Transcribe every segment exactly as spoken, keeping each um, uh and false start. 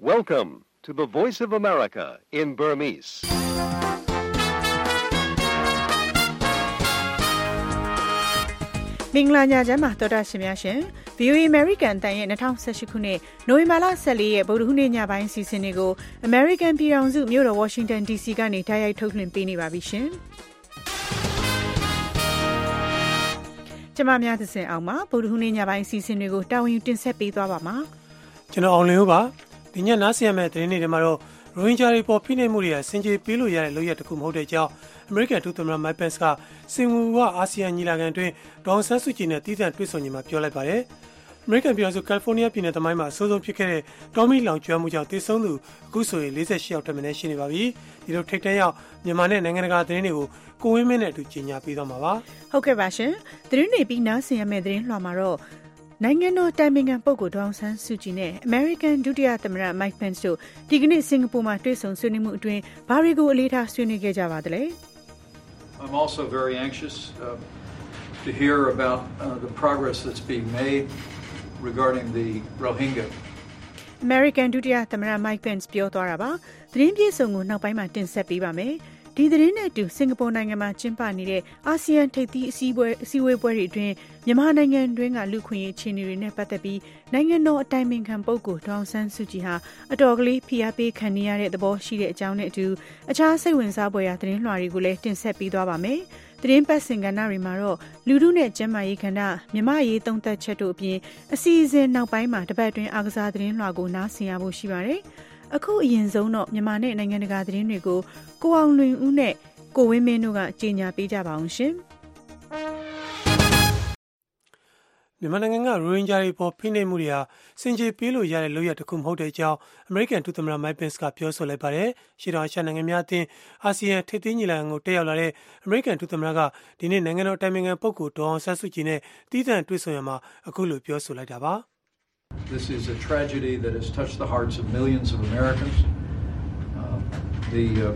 Welcome to the Voice of America in Burmese. ။မင်္ဂလာညချမ်းပါတော်တာရှင်များရှင် ဗွီအိုအေ American တန်ရဲ့၂၀၁၈ခုနှစ်နိုဝင်ဘာလ၁၄ရက်ဗုဒ္ဓဟူးနေ့ညပိုင်းစီစဉ်တွေကို American ပြည်ထောင်စုမြို့တော် Washington ဒီ စီ ကနေတိုက်ရိုက်ထုတ်လွှင့်ပေးနေပါပြီရှင်။ကျွန်မများသစင်အောင်ပါဗုဒ္ဓဟူးနေ့ညပိုင်းစီစဉ်တွေကိုတာဝန်ယူတင်ဆက်ပေးသွားပါမှာ။ကျွန်တော်အောင်လင်းဦးပါဒီညနားဆင်ရမယ့်သတင်းတွေထဲမှာတော့ရိုဟင်ဂျာတွေပေါ်ဖိနှိပ်မှုတွေကစင်ကြေပေးလို့ရတဲ့လုပ်ရက်တစ်ခုမဟုတ်တဲ့အကြောင်းအမေရိကန်ဒုသမ္မတ Mike Pence ကစင်ကာပူအာဆီယံညီလာခံအတွင်းဒေါ်အောင်ဆန်းစုကြည်နဲ့တည်တံ့တွေ့ဆုံချိန်မှာပြောလိုက်ပါတယ်။အမေရိကန်ပြည်ထောင်စုကယ်လီဖိုးနီးယားပြည်နယ်သမိုင်းမှာအဆိုးဆုံးဖြစ်ခဲ့တဲ့တောမီလောင်ကျွမ်းမှုကြောင့်သေဆုံးသူအခုဆိုရင်၄၈ယောက်ထက်မနည်းရှိနေပါပြီ။ဒီလိုထိပ်တန်းရောက်မြန်မာနဲ့နိုင်ငံတကာသတင်းတွေကိုကိုဝင်းမင်းနဲ့အတူကြီးညာပေးသွားမှာပါ။ဟုတ်ကဲ့ပါရှင်။သတင်းတွေပြီးနားဆင်ရမယ့်သတင်းလွှာမှာတော့နိုင်ငံတော်တိုင်ပင်ခံပုဂ္ဂိုလ်ဒေါ်အောင်ဆန်းစုကြည်နဲ့ American ဒုတိယသမ္မတ Mike Pence တို့ဒီကနေ့စင်ကာပူမှာတွေ့ဆုံဆွေးနွေးမှုအတွင်းဘာတွေကိုအလေးထားဆွေးနွေးခဲ့ကြပါသလဲ။ I'm also very anxious uh, to hear about uh, the progress that's being made regarding the Rohingya. American ဒုတိယသမ္မတ Mike Pence ပြောသွားတာပါ။သတင်းပြေဆုံးကိုနောက်ပိုင်းမှာတင်ဆက်ပေးပါမယ်။ဒီသတင်းနဲ့အတူစင်ကာပူနိုင်ငံမှာကျင်းပနေတဲ့အာဆီယံထိပ်သီးအစည်းအဝေးအစည်းအဝေးပွဲတွေအတွင်းမြန်မာနိုင်ငံတွင်းကလူခွင့်ရေးအခြေအနေတွေနဲ့ပတ်သက်ပြီးနိုင်ငံတော်အတိုင်ပင်ခံပုဂ္ဂိုလ်ဒေါ်အောင်ဆန်းစုကြည်ဟာအတော်ကလေးဖိအားပေးခံနေရတဲ့သဘောရှိတဲ့အကြောင်းနဲ့အတူအခြားစိတ်ဝင်စားဖွယ်ရာသတင်းလွှာတွေကိုလည်းတင်ဆက်ပေးသွားပါမယ်။သတင်းပတ်စင်ကဏ္ဍတွေမှာတော့လူထုနဲ့ကျန်းမာရေးကဏ္ဍမြမရေးသုံးသက်ချက်တို့အပြင်အစီအစဉ်နောက်ပိုင်းမှာတပတ်အတွင်းအားကစားသတင်းလွှာကိုနားဆင်ရဖို့ရှိပါတယ်။အခုအရင်ဆုံးတော့မြန်မာနဲ့နိုင်ငံတကာသတင်းတွေကိုကိုအောင်လွင်ဦးနဲ့ကိုဝင်းမင်းတို့ကကြေညာပေးကြပါအောင်ရှင်။မြန်မာနိုင်ငံကရိုဟင်ဂျာတွေပေါ်ဖိနှိပ်မှုတွေဟာစင်ကြေပေးလို့ရတဲ့လုပ်ရက်တစ်ခုမဟုတ်တဲ့အကြောင်းအမေရိကန်ဒုသမ္မတ Mike Pence ကပြောဆိုလိုက်ပါတယ်။ရှေ့တော်အာရှနိုင်ငံများအသင်းအာဆီယံထိပ်သီးညီလာခံကိုတက်ရောက်လာတဲ့အမေရိကန်ဒုသမ္မတကဒီနေ့နိုင်ငံတော်တိုင်ပင်ခံပုဂ္ဂိုလ်ဒေါ်အောင်ဆန်းစုကြည်နဲ့တည်တံ့တွေ့ဆုံရမှာအခုလိုပြောဆိုလိုက်တာပါ။ This is a tragedy that has touched the hearts of millions of Americans. Uh, the uh,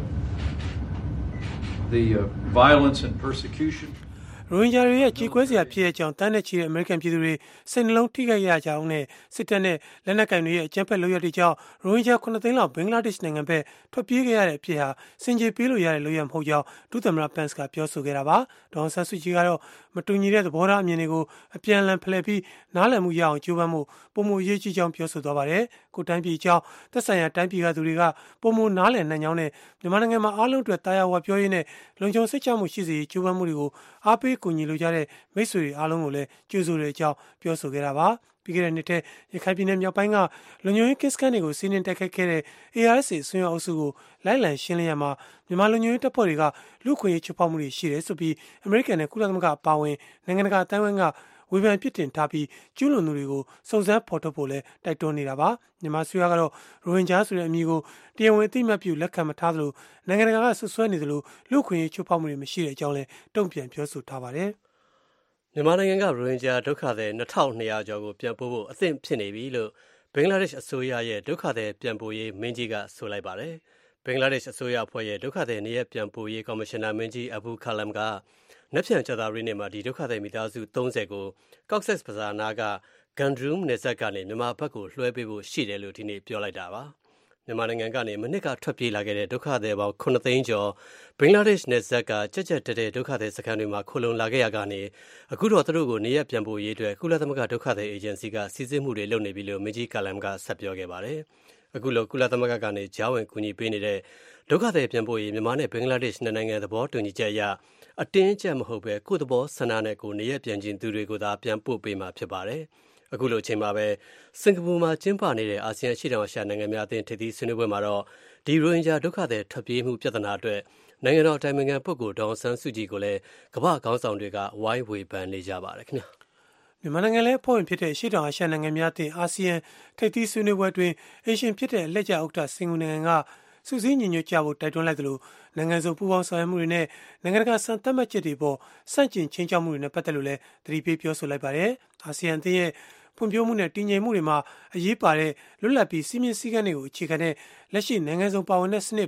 the uh, violence and persecution. ရိုဟင်ဂျာတွေရဲ့ကြီးကွဲစရာဖြစ်တဲ့အကြောင်းတန်းနဲ့ချီတဲ့အမေရိကန်ပြည်သူတွေစိတ်နှလုံးထိခိုက်ရကြအောင်နဲ့စစ်တပ်နဲ့လက်နက်ကင်တွေရဲ့အကြမ်းဖက်လုပ်ရပ်တွေကြောင့်ရိုဟင်ဂျာခုနှစ်သိန်းလောက်ဘင်္ဂလားဒေ့ရှ်နိုင်ငံဘက်ထွက်ပြေးခဲ့ရတဲ့အဖြစ်ဟာစင်ကြေပေးလို့ရတဲ့လုပ်ရပ်မဟုတ်ကြောင်းဒုသမ္မတ Pence ကပြောဆိုခဲ့တာပါ။ဒေါ်အောင်ဆန်းစုကြည်ကတော့မတူညီတဲ့သဘောထားအမြင်တွေကိုအပြန်အလှန်ဖလှယ်ပြီးနားလည်မှုရအောင်ကြိုးပမ်းမှုပုံမရေးကြီးကြောင်းပြောဆိုသွားပါတယ်။ကိုတိုင်းပြည်အကြောင်းသက်ဆိုင်ရာတိုင်းပြည်ကသူတွေကပုံမနားလည်နိုင်ကြောင်းနဲ့မြန်မာနိုင်ငံမှာအားလုံးအတွက်တာယာဝပြောရင်းနဲ့လုံခြုံစိတ်ချမှုရှိစေကြိုးပမ်းမှုတွေကိုအားပေးကူညီလိုကြတဲ့မိတ်ဆွေတွေအားလုံးကိုလည်းကြိုဆိုတဲ့အကြောင်းပြောဆိုခဲ့တာပါပြီးခဲ့တဲ့နှစ်ထဲရခိုင်ပြည်နယ်မြောက်ပိုင်းကလုံခြုံရေးကင်းစခန်းတွေကိုစီးနင်းတိုက်ခိုက်ခဲ့တဲ့ A R S A ဆွေးနွေးအုပ်စုကိုလိုက်လံရှင်းလင်းရမှာမြန်မာလုံခြုံရေးတပ်ဖွဲ့တွေကလူခွင့်ရေးချိုးဖောက်မှုတွေရှိတယ်ဆိုပြီးအမေရိကန်နဲ့ကုလသမဂ္ဂအပါအဝင်နိုင်ငံတကာအတိုင်းအဝိုင်းကဝေဖန်ပြစ်တင်ထားပြီးကျူးလွန်သူတွေကိုစုံစမ်းဖော်ထုတ်ဖို့လည်းတိုက်တွန်းနေတာပါမြန်မာဆွေးနွေးကတော့ရိုဟင်ဂျာဆိုတဲ့အမည်ကိုတရားဝင်အသိအမှတ်ပြုလက်ခံမထားသလိုနိုင်ငံတကာကဆွဆွဲနေသလိုလူခွင့်ရေးချိုးဖောက်မှုတွေမရှိတဲ့အကြောင်းလည်းတုံ့ပြန်ပြောဆိုထားပါတယ်မြန်မာနိုင်ငံကရိုဟင်ဂျာဒုက္ခသည်နှစ်ထောင်နှစ်ရာကျော်ကိုပြန်ပို့ဖို့အသင့်ဖြစ်နေပြီလို့ဘင်္ဂလားဒေ့ရှ်အစိုးရရဲ့ဒုက္ခသည်ပြန်ပို့ရေးမင်းကြီးကဆိုလိုက်ပါတယ်။ဘင်္ဂလားဒေ့ရှ်အစိုးရအဖွဲ့ရဲ့ဒုက္ခသည်နေရပြန်ပို့ရေးကော်မရှင်နာမင်းကြီးအဘူခါလမ်ကနက်ဖြန်ကြာသပတေးနေ့မှာဒီဒုက္ခသည်မိသားစုသုံးဆယ်ကို Cox's Bazar နာက Gandrung နယ်စပ်ကနေမြန်မာဘက်ကိုလွှဲပေးဖို့ရှိတယ်လို့ဒီနေ့ပြောလိုက်တာပါ။မြန်မာနိုင်ငံကနေမနစ်ကထွက်ပြေးလာခဲ့တဲ့ဒုက္ခသည်ပေါင်းခုနှစ်သိန်းကျော်ဘင်္ဂလားဒေ့ရှ်နယ်စပ်ကကြက်ကြက်တဲတဲဒုက္ခသည်စခန်းတွေမှာခိုလုံလာခဲ့ရကနေအခုတော့သူတို့ကိုနေရပြန်ပို့ရေးအတွက်ကုလသမဂ္ဂဒုက္ခသည်အေဂျင်စီကစီစစ်မှုတွေလုပ်နေပြီလို့မင်းကြီးကာလမ်ကဆက်ပြောခဲ့ပါတယ်။အခုလိုကုလသမဂ္ဂကနေကြားဝင်ကူညီပေးနေတဲ့ဒုက္ခသည်ပြန်ပို့ရေးမြန်မာနဲ့ဘင်္ဂလားဒေ့ရှ်နိုင်ငံသဘောတူညီချက်အရအတင်းအကျပ်မဟုတ်ပဲကိုယ့်သဘောဆန္ဒနဲ့ကိုနေရပြန်ခြင်းသူတွေကိုသာပြန်ပို့ပေးမှာဖြစ်ပါတယ်။အခုလိုအချိန်မှာပဲစင်ကာပူမှာကျင်းပနေတဲ့အာဆီယံရှေ့တောင်အာရှနိုင်ငံများအသင်းထိပ်သီးဆွေးနွေးပွဲမှာတော့ဒီရိုဟင်ဂျာဒုက္ခသည်ထွက်ပြေးမှုပြဿနာအတွက်နိုင်ငံတော်အတိုင်ပင်ခံပုဂ္ဂိုလ်ဒေါ်အောင်ဆန်းစုကြည်ကိုလည်းကမ္ဘာခေါင်းဆောင်တွေကဝိုင်းဝေဖန်နေကြပါတယ်ခင်ဗျာမြန်မာနိုင်ငံလည်းအဖွဲ့ဝင်ဖြစ်တဲ့ရှေ့တောင်အာရှနိုင်ငံများအသင်းအာဆီယံထိပ်သီးဆွေးနွေးပွဲတွင်အေရှင်ဖြစ်တဲ့အလှည့်ကျဥက္ကဋ္ဌစင်ကာပူနိုင်ငံကစူးစီးညီညွတ်ကြဖို့တိုက်တွန်းလိုက်သလိုနိုင်ငံစုံပူးပေါင်းဆောင်ရွက်မှုတွေနဲ့နိုင်ငံတကာစံသတ်မှတ်ချက်တွေပေါ်စန့်ကျင်ချင်းချောက်မှုတွေနဲ့ပတ်သက်လို့လည်းသတိပေးပြောဆိုလိုက်ပါတယ်အာဆီယံအသင်းရဲ့ဖွံ့ဖြိုးမှုနဲ့တည်ငြိမ်မှုတွေမှာအရေးပါတဲ့လွတ်လပ်ပြီးစီးမြင့်စည်းကမ်းတွေကိုအခြေခံတဲ့လက်ရှိနိုင်ငံစုံပါဝင်တဲ့စနစ်ပေါ်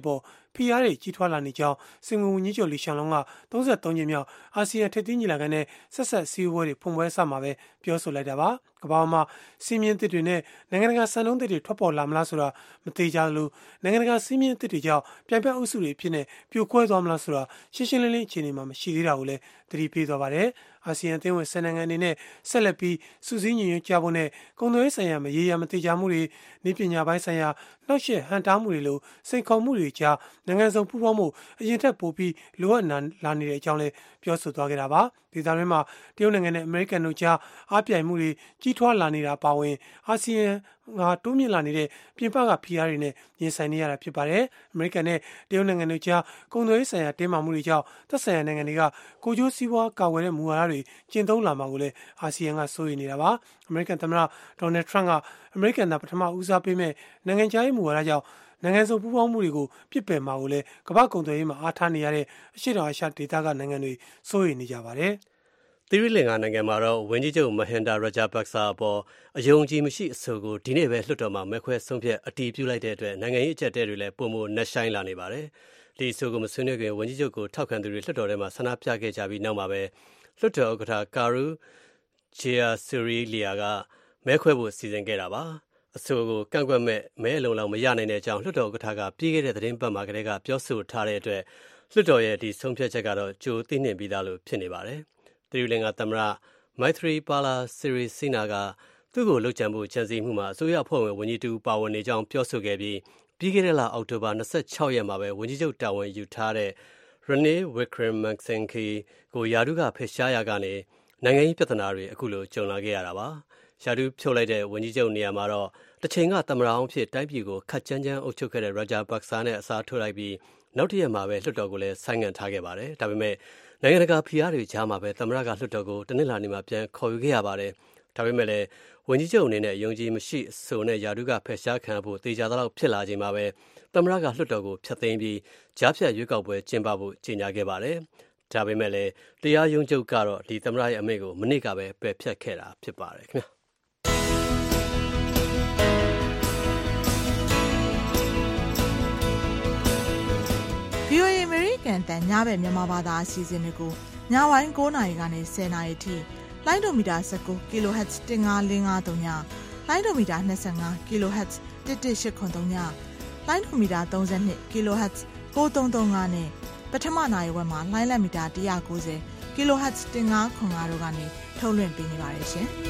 ဖိအားတွေကြီးထွားလာနေကြောင်းစင်ကာပူဝန်ကြီးချုပ်လီရှန်လုံးကသုံးဆယ်သုံးကြိမ်မြောက်အာဆီယံထိပ်သီးညီလာခံနဲ့ဆက်ဆက်စည်းဝေးပွဲတွေဖွင့်ပွဲအစမှာပဲပြောဆိုလိုက်တာပါကမ္ဘာမှာစီးမြင့်သစ်တွေနဲ့နိုင်ငံတကာစံနှုန်းသစ်တွေထွက်ပေါ်လာမလားဆိုတာမသိကြလို့နိုင်ငံတကာစီးမြင့်သစ်တွေကြောင့်ပြိုင်ဘက်အုပ်စုတွေဖြစ်နေပြိုကွဲသွားမလားဆိုတာရှင်းရှင်းလင်းလင်းအခြေအနေမှာမရှိသေးတာကိုလည်းသတိပေးသွားပါတယ်အာဆီယံအသင်းဝင်ဆယ်နိုင်ငံအနေနဲ့ဆက်လက်ပြီးစူးစီးညီညွတ်ကြဖို့နဲ့ကုန်သွယ်ရေးဆိုင်ရာမရေရာမတိကျမှုတွေနည်းပညာပိုင်းဆိုင်ရာနှောက်ယှက်ဟန်တားမှုတွေလိုစိန်ခေါ်မှုတွေကြားနိုင်ငံစုံပူးပေါင်းမှုအရင်ထက်ပိုပြီးလိုအပ်လာနေတဲ့အကြောင်းလည်းပြောဆိုသွားခဲ့တာပါဒေသတွင်းမှာတရုတ်နိုင်ငံနဲ့အမေရိကန်တို့ကြားအားပြိုင်မှုတွေကြီးထွားလာနေတာပါဝင်အာဆီယံငါတိုးမြင့်လာနေတဲ့ပြင်ပကဖိအားတွေနဲ့ရင်ဆိုင်နေရတာဖြစ်ပါတယ်အမေရိကန်နဲ့တရုတ်နိုင်ငံတို့ကြားကုန်သွယ်ရေးဆိုင်ရာတင်းမာမှုတွေကြောင့်သက်ဆိုင်ရာနိုင်ငံတွေကကိုကျိုးစည်းဝါးကာကွယ်တဲ့မူဝါဒတွေကျင့်သုံးလာမှာကိုလည်းအာဆီယံကစိုးရိမ်နေတာပါအမေရိကန်သမ္မတဒေါ်နယ်ထရန့်ကအမေရိကန်သားပထမဦးစားပေးမဲ့နိုင်ငံခြားရေးမူဝါဒကြောင့်နိုင်ငံစုံပူးပေါင်းမှုတွေကိုပြစ်ပယ်မှာကိုလည်းကမ္ဘာကုန်သွယ်ရေးမှာအားထားနေရတဲ့အရှေ့တောင်အာရှဒေသကနိုင်ငံတွေစိုးရိမ်နေကြပါတယ်သီရိလင်္ကာနိုင်ငံမှာတော့ဝန်ကြီးချုပ်မဟင်ဒါရာဂျာဘက်ဆာအပေါ်အယုံကြည်မရှိအဆိုကိုဒီနေ့ပဲလွှတ်တော်မှာမဲခွဲဆုံးဖြတ်အတည်ပြုလိုက်တဲ့အတွက်နိုင်ငံရေးအကျပ်အတည်းတွေလည်းပုံမနှက်ဆိုင်လာနေပါတယ်။ဒီအဆိုကိုမဆွေးနွေးခင်ဝန်ကြီးချုပ်ကိုထောက်ခံသူတွေလွှတ်တော်ထဲမှာဆန္ဒပြခဲ့ကြပြီးနောက်မှာပဲလွှတ်တော်ဥက္ကဋ္ဌကာရူဂျီယာဆူရီလီယာကမဲခွဲဖို့စီစဉ်ခဲ့တာပါ။အဆိုကိုကန့်ကွက်မဲ့မဲအလုံးလောက်မရနိုင်တဲ့အကြောင်းလွှတ်တော်ဥက္ကဋ္ဌကပြီးခဲ့တဲ့သတင်းပတ်မှာကတည်းကပြောဆိုထားတဲ့အတွက်လွှတ်တော်ရဲ့ဒီဆုံးဖြတ်ချက်ကတော့ကြိုသိနှင်ပြီးသားလို့ဖြစ်နေပါတယ်။သီရိလင်္ကာသမ္မတမိုက်သရီပါလာစီရီစီနာကသူ့ကိုလှုပ်ကြံဖို့ကြံစည်မှုမှာအစိုးရအဖွဲ့ဝင်ဝန်ကြီးတူပါဝင်နေကြောင်းပြောဆိုခဲ့ပြီးပြီးခဲ့တဲ့လအောက်တိုဘာ၂၆ရက်မှာပဲဝန်ကြီးချုပ်တာဝန်ယူထားတဲ့ရနီဝီခရမန်စင်ခီကိုယာဒုကဖယ်ရှားရာကနေနိုင်ငံရေးပြဿနာတွေအခုလိုကြုံလာခဲ့ရတာပါယာဒုဖြုတ်လိုက်တဲ့ဝန်ကြီးချုပ်နေရာမှာတော့တစ်ချိန်ကသမ္မတအောင်ဖြစ်တိုင်းပြည်ကိုခတ်ကြမ်းကြမ်းအုပ်ချုပ်ခဲ့တဲ့ရာဂျာဘက်ဆာနဲ့အစားထိုးလိုက်ပြီးနောက်တစ်ရက်မှာပဲလွှတ်တော်ကိုလည်းဆိုင်းငံ့ထားခဲ့ပါတယ်ဒါပေမဲ့နိုင်ငံတကာဖိအားတွေကြားမှာပဲသမ္မတကလွှတ်တော်ကိုတနင်္လာနေ့မှာပြန်ခေါ်ယူခဲ့ရပါတယ်။ဒါပေမဲ့လည်းဝန်ကြီးချုပ်အနေနဲ့ယုံကြည်မရှိအဆိုနဲ့ယာဒုကဖယ်ရှားခံဖို့တေချာသလောက်ဖြစ်လာချိန်မှာပဲသမ္မတကလွှတ်တော်ကိုဖျက်သိမ်းပြီးကြားဖြတ်ရွေးကောက်ပွဲကျင်းပဖို့ကြေညာခဲ့ပါတယ်။ဒါပေမဲ့လည်းတရားရုံးချုပ်ကတော့ဒီသမ္မတရဲ့အမိန့်ကိုမနေ့ကပဲပယ်ဖျက်ခဲ့တာဖြစ်ပါတယ်ခင်ဗျာ။ဗွီအိုအေ American တန်ညဘက်မြန်မာဘာသာအစီအစဉ်တွေကိုညပိုင်း၉နာရီကနေ၁၀နာရီထိလိုင်းဒိုမီတာ၁၉ kHz ၁၅၄၅၃ညလိုင်းဒိုမီတာ၂၅ kHz ၁၁၈၇၃ညလိုင်းဒိုမီတာ၃၂ kHz ၉၃၃၅နဲ့ပထမနာရီဝက်မှာလိုင်းလက်မီတာ၁၉၀ kHz ၁၅၇၅တို့ကနေထုတ်လွှင့်ပေးနေပါတယ်ရှင်။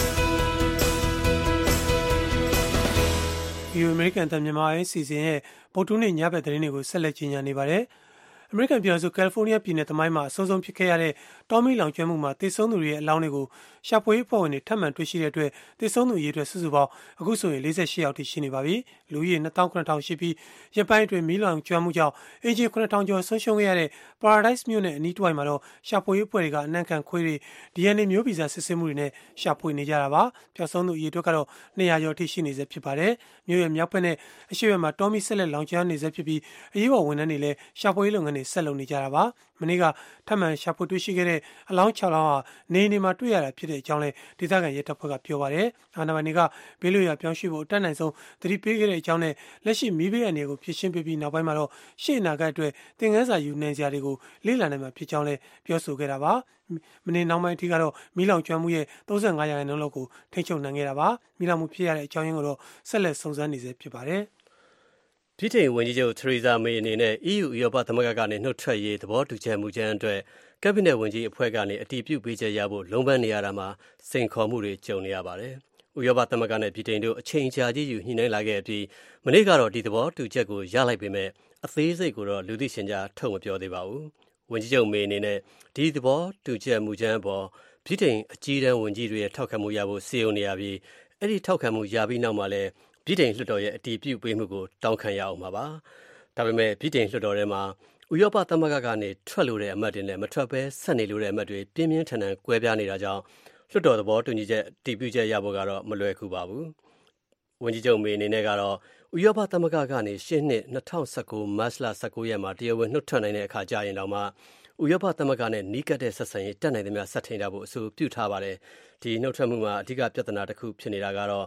ဒီအမေရိကန်တန်မြန်မာအစီအစဉ်ရဲ့ဗုဒ္ဓနေ့ညဘက်သတင်းတွေကိုဆက်လက်ကြီးညာနေပါတယ်။အမေရိကန်ပြည်ထောင်စုကယ်လီဖိုးနီးယားပြည်နယ်သမိုင်းမှာအဆိုးဆုံးဖြစ်ခဲ့ရတဲ့တောမီလောင်ကျွမ်းမှုမှာသေဆုံးသူတွေရဲ့အလောင်းတွေကိုရှာဖွေအဖွဲ့ဝင်တွေထပ်မံတွေ့ရှိတဲ့အတွက်သေဆုံးသူအရေအတွက်စုစုပေါင်းအခုဆိုရင်၄၈ယောက်ထိရှိနေပါပြီ။လူဦးရေ၂၇၀၀၀ရှိပြီးရပိုင်းအတွင်းမီးလောင်ကျွမ်းမှုကြောင့်အင်ဂျင်၇၀၀၀ကျော်ဆုံးရှုံးခဲ့ရတဲ့ Paradise မြို့နယ်အနီးတစ်ဝိုက်မှာတော့ရှာဖွေအဖွဲ့တွေကအနံ့ခံခွေးတွေ ဒီအန်အေ မျိုးဗီဇစစ်ဆေးမှုတွေနဲ့ရှာဖွေနေကြတာပါ။ပျောက်ဆုံးသူအရေအတွက်ကတော့၂၀၀ကျော်ထိရှိနေစေဖြစ်ပါတယ်။မြို့ရဲ့မြောက်ဘက်နဲ့အရှေ့ဘက်မှာတောမီဆက်လက်လောင်ကျွမ်းနေစေဖြစ်ပြီးအရေးပေါ်ဝန်ထမ်းတွေလည်းရှာဖွေလုပ်ငန်းတွေဆက်လုပ်နေကြတာပါမနေ့ကထပ်မံရှာဖွေတွေ့ရှိခဲ့တဲ့အလောင်း၆လောင်းဟာနေနေမှာတွေ့ရတာဖြစ်တဲ့အကြောင်းလဲဒေသခံရဲတပ်ဖွဲ့ကပြောပါတယ်အာဏာပိုင်တွေကဘေးလွတ်ရာပြောင်းရွှေ့ဖို့အတတ်နိုင်ဆုံးသတိပေးခဲ့တဲ့အကြောင်းနဲ့လက်ရှိမီးဘေးအန္တရာယ်ကိုဖြေရှင်းပေးပြီးနောက်ပိုင်းမှာတော့ရှေ့အနာဂတ်အတွက်သင်ခန်းစာယူနိုင်စရာတွေကိုလေ့လာနိုင်မှာဖြစ်ကြောင်းလဲပြောဆိုခဲ့တာပါမနေ့နောက်ပိုင်းအထိကတော့မီးလောင်ကျွမ်းမှုရဲ့၃၅ရာခိုင်နှုန်းလောက်ကိုထိန်းချုပ်နိုင်ခဲ့တာပါမီးလောင်မှုဖြစ်ရတဲ့အကြောင်းရင်းကိုတော့ဆက်လက်စုံစမ်းနေစေဖြစ်ပါတယ်ဗြိတိန်ဝန်ကြီးချုပ်ထရီဇာမေအနေနဲ့ အီးယူ ဥရောပသမဂ္ဂကနေနှုတ်ထွက်ရေးသဘောတူချက်မူကြမ်းအတွက်ကက်ဘိနက်ဝန်ကြီးအဖွဲ့ကနေအတည်ပြုပေးချက်ရဖို့လုံးပန်းနေရတာမှာစိန်ခေါ်မှုတွေကြုံနေရပါတယ်။ဥရောပသမဂ္ဂနဲ့ဗြိတိန်တို့အချိန်ကြာကြီးယူညှိနှိုင်းလာခဲ့ပြီးမနေ့ကတော့ဒီသဘောတူချက်ကိုရလိုက်ပေမဲ့အသေးစိတ်ကိုတော့လူသိရှင်ကြားထုတ်မပြောသေးပါဘူး။ဝန်ကြီးချုပ်မေအနေနဲ့ဒီသဘောတူချက်မူကြမ်းအပေါ်ဗြိတိန်အကြီးတန်းဝန်ကြီးတွေရဲ့ထောက်ခံမှုရဖို့စီရင်နေရပြီးအဲ့ဒီထောက်ခံမှုရပြီးနောက်မှာလည်းဗြိတိန်လွှတ်တော်ရဲ့အတည်ပြုပေးမှုကိုတောင်းခံရအောင်ပါပါ။ဒါပေမဲ့ဗြိတိန်လွှတ်တော်ထဲမှာဥရောပသမဂ္ဂကနေထွက်လို့တဲ့အမတ်တွေနဲ့မထွက်ဘဲဆက်နေလို့တဲ့အမတ်တွေပြင်းပြင်းထန်ထန်ကွဲပြားနေတာကြောင့်လွှတ်တော်သဘောတူညီချက်တည်ပြုချက်ရဖို့ကတော့မလွယ်ကူပါဘူး။ဝန်ကြီးချုပ်မေအနေနဲ့ကတော့ဥရောပသမဂ္ဂကနေရှေ့နှစ်၂၀၁၉မတ်လ၁၉ရက်မှာတရားဝင်နှုတ်ထွက်နိုင်တဲ့အခါကြာရင်တော့မှဥရောပသမဂ္ဂနဲ့နီးကပ်တဲ့ဆက်ဆံရေးတက်နိုင်သမျှဆက်ထိန်တာဖို့အဆိုပြုထားပါတယ်။ဒီနှုတ်ထွက်မှုမှာအဓိကပြဿနာတစ်ခုဖြစ်နေတာကတော့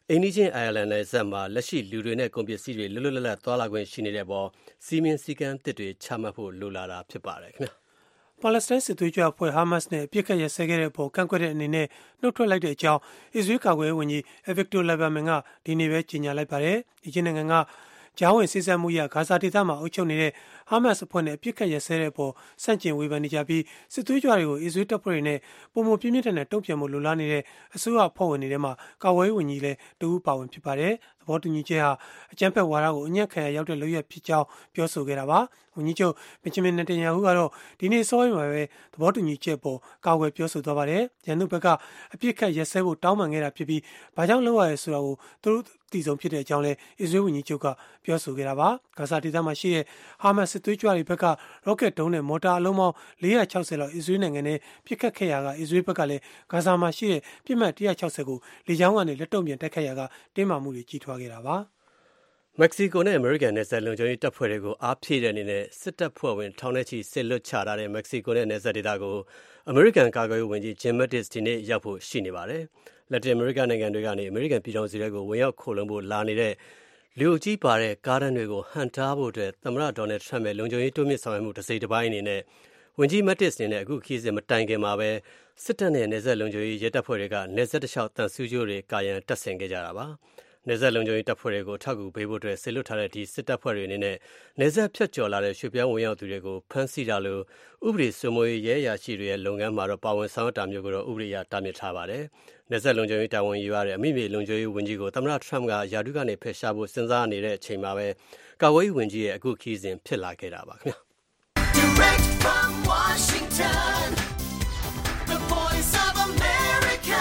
အိန္ဒိချင်းအိုင်ယာလန်နယ်စပ်မှာလက်ရှိလူတွေနဲ့ကုန်ပစ္စည်းတွေလွတ်လွတ်လပ်လပ်သွားလာခွင့်ရှိနေတဲ့ပေါ်စီမင်းစည်းကမ်းသစ်တွေချမှတ်ဖို့လိုလာတာဖြစ်ပါတယ်ခင်ဗျာပါလက်စတိုင်းစစ်သွေးကြွအဖွဲ့ဟာမတ်စ်နဲ့အပြစ်ခတ်ရစဲခဲ့တဲ့အပေါ်ကန့်ကွက်တဲ့အနေနဲ့နှုတ်ထွက်လိုက်တဲ့အကြောင်းအစ္စရေးကာကွယ်ရေးဝန်ကြီးအဗစ်တိုလာဗာမန်ကဒီနေ့ပဲကြေညာလိုက်ပါတယ်။ဒီချင်းနိုင်ငံကကြားဝင်စစ်ဆက်မှုရဂါဇာဒေသမှာအုပ်ချုပ်နေတဲ့ဟာမတ်စ်အဖွဲ့နဲ့အပြစ်ခတ်ရစဲတဲ့အပေါ်စန့်ကျင်ဝေဖန်နေကြပြီးစစ်သွေးကြွတွေကိုအစ္စရေးတပ်ဖွဲ့တွေနဲ့ပုံမပြင်းပြင်းထန်ထန်တုံ့ပြန်မှုလိုလားနေတဲ့အစိုးရအဖွဲ့ဝင်တွေထဲမှာကာကွယ်ရေးဝန်ကြီးလည်းတဦးပါဝင်ဖြစ်ပါတယ်။သဘောတူညီချက်ဟာအကြမ်းဖက်ဝါဒကိုအညံ့ခံရရောက်တဲ့လုပ်ရဖြစ်ကြောင်းပြောဆိုခဲ့တာပါ။ဝန်ကြီးချုပ်ဘင်ဂျမင်နေတန်ယာဟုကတော့ဒီနေ့စောပိုင်းမှာပဲသဘောတူညီချက်ပေါ်ကာကွယ်ပြောဆိုသွားပါတယ်။ရန်သူဘက်ကအပြစ်ခတ်ရစဲဖို့တောင်းပန်ခဲ့တာဖြစ်ပြီးဘာကြောင့်လုပ်ရလဲဆိုတာကိုသူတို့တည်ဆုံးဖြစ်တဲ့အကြောင်းလည်းအစ္စရေးဝန်ကြီးချုပ်ကပြောဆိုခဲ့တာပါ။ဂါဇာဒေသမှာရှိတဲ့ဟာမတ်စစ်သွေးကြွတွေဘက်ကရော့ကက်ဒုံးနဲ့မော်တာအလုံးပေါင်းလေးရာခြောက်ဆယ်လောက်အစ္စရေးနိုင်ငံနဲ့ပစ်ခတ်ခဲ့ရာကအစ္စရေးဘက်ကလည်းဂါဇာမှာရှိတဲ့ပြစ်မှတ်တစ်ရာခြောက်ဆယ်ကိုလေကြောင်းကနေလက်တုံ့ပြန်တိုက်ခတ်ရာကတင်းမာမှုတွေကြီးထွားခဲ့တာပါ။မက္ကဆီကိုနဲ့အမေရိကန်နယ်စပ်လုံခြုံရေးတပ်ဖွဲ့တွေကိုအားဖြည့်တဲ့အနေနဲ့စစ်တပ်ဖွဲ့ဝင်ထောင်ထဲချီစစ်လွတ်ချထားတဲ့မက္ကဆီကိုနဲ့နယ်စပ်ဒေသကိုအမေရိကန်ကာကွယ်ရေးဝန်ကြီးဂျင်မတ်တစ်ဒီနေ့ရောက်ဖို့ရှိနေပါတယ်။လက်တင်အမေရိကန်နိုင်ငံတွေကနေအမေရိကန်ပြည်ထောင်စုတွေကိုဝင်ရောက်ခိုလုံဖို့လာနေတဲ့လူအကြီးပါတဲ့ကားတန်းတွေကိုဟန်တားဖို့အတွက်သမ္မတဒေါ်နယ်ထရမ့်ရဲ့လုံခြုံရေးတိုးမြင့်ဆောင်ရွက်မှုတစ်စိတ်တစ်ပိုင်းအနေနဲ့ဝန်ကြီးမတ်တစ်အနေနဲ့အခုခီးစဉ်မတိုင်ခင်မှာပဲစစ်တပ်နဲ့နယ်စပ်လုံခြုံရေးရဲတပ်ဖွဲ့တွေကနယ်စပ်တစ်လျှောက်တန်ဆူးကြိုးတွေကာရန်တပ်ဆင်ခဲ့ကြတာပါ။နယ်စပ်လုံခြုံရေးတပ်ဖွဲ့တွေကိုထောက်ကူပေးဖို့အတွက်ဆစ်လွတ်ထားတဲ့ဒီစစ်တပ်ဖွဲ့တွေအနေနဲ့နယ်စပ်ဖြတ်ကျော်လာတဲ့ရွှေ့ပြောင်းဝင်ရောက်သူတွေကိုဖမ်းဆီးတာလို့ဥပဒေစိုးမိုးရေးရဲအရာရှိတွေရဲ့လုပ်ငန်းမှာတော့ပါဝင်ဆောင်ရွက်တာမျိုးကိုတော့ဥပဒေအရတားမြစ်ထားပါတယ်။နယ်စပ်လုံခြုံရေးတာဝန်ယူရတဲ့အမိမြေလုံခြုံရေးဝန်ကြီးကိုသမ္မတထရမ့်ကယာတုကနေဖယ်ရှားဖို့စဉ်းစားနေတဲ့အချိန်မှာပဲကာကွယ်ရေးဝန်ကြီးရဲ့အခုခီးစဉ်ဖြစ်လာခဲ့တာပါခင်ဗျာ။ Direct from Washington, the voice of America,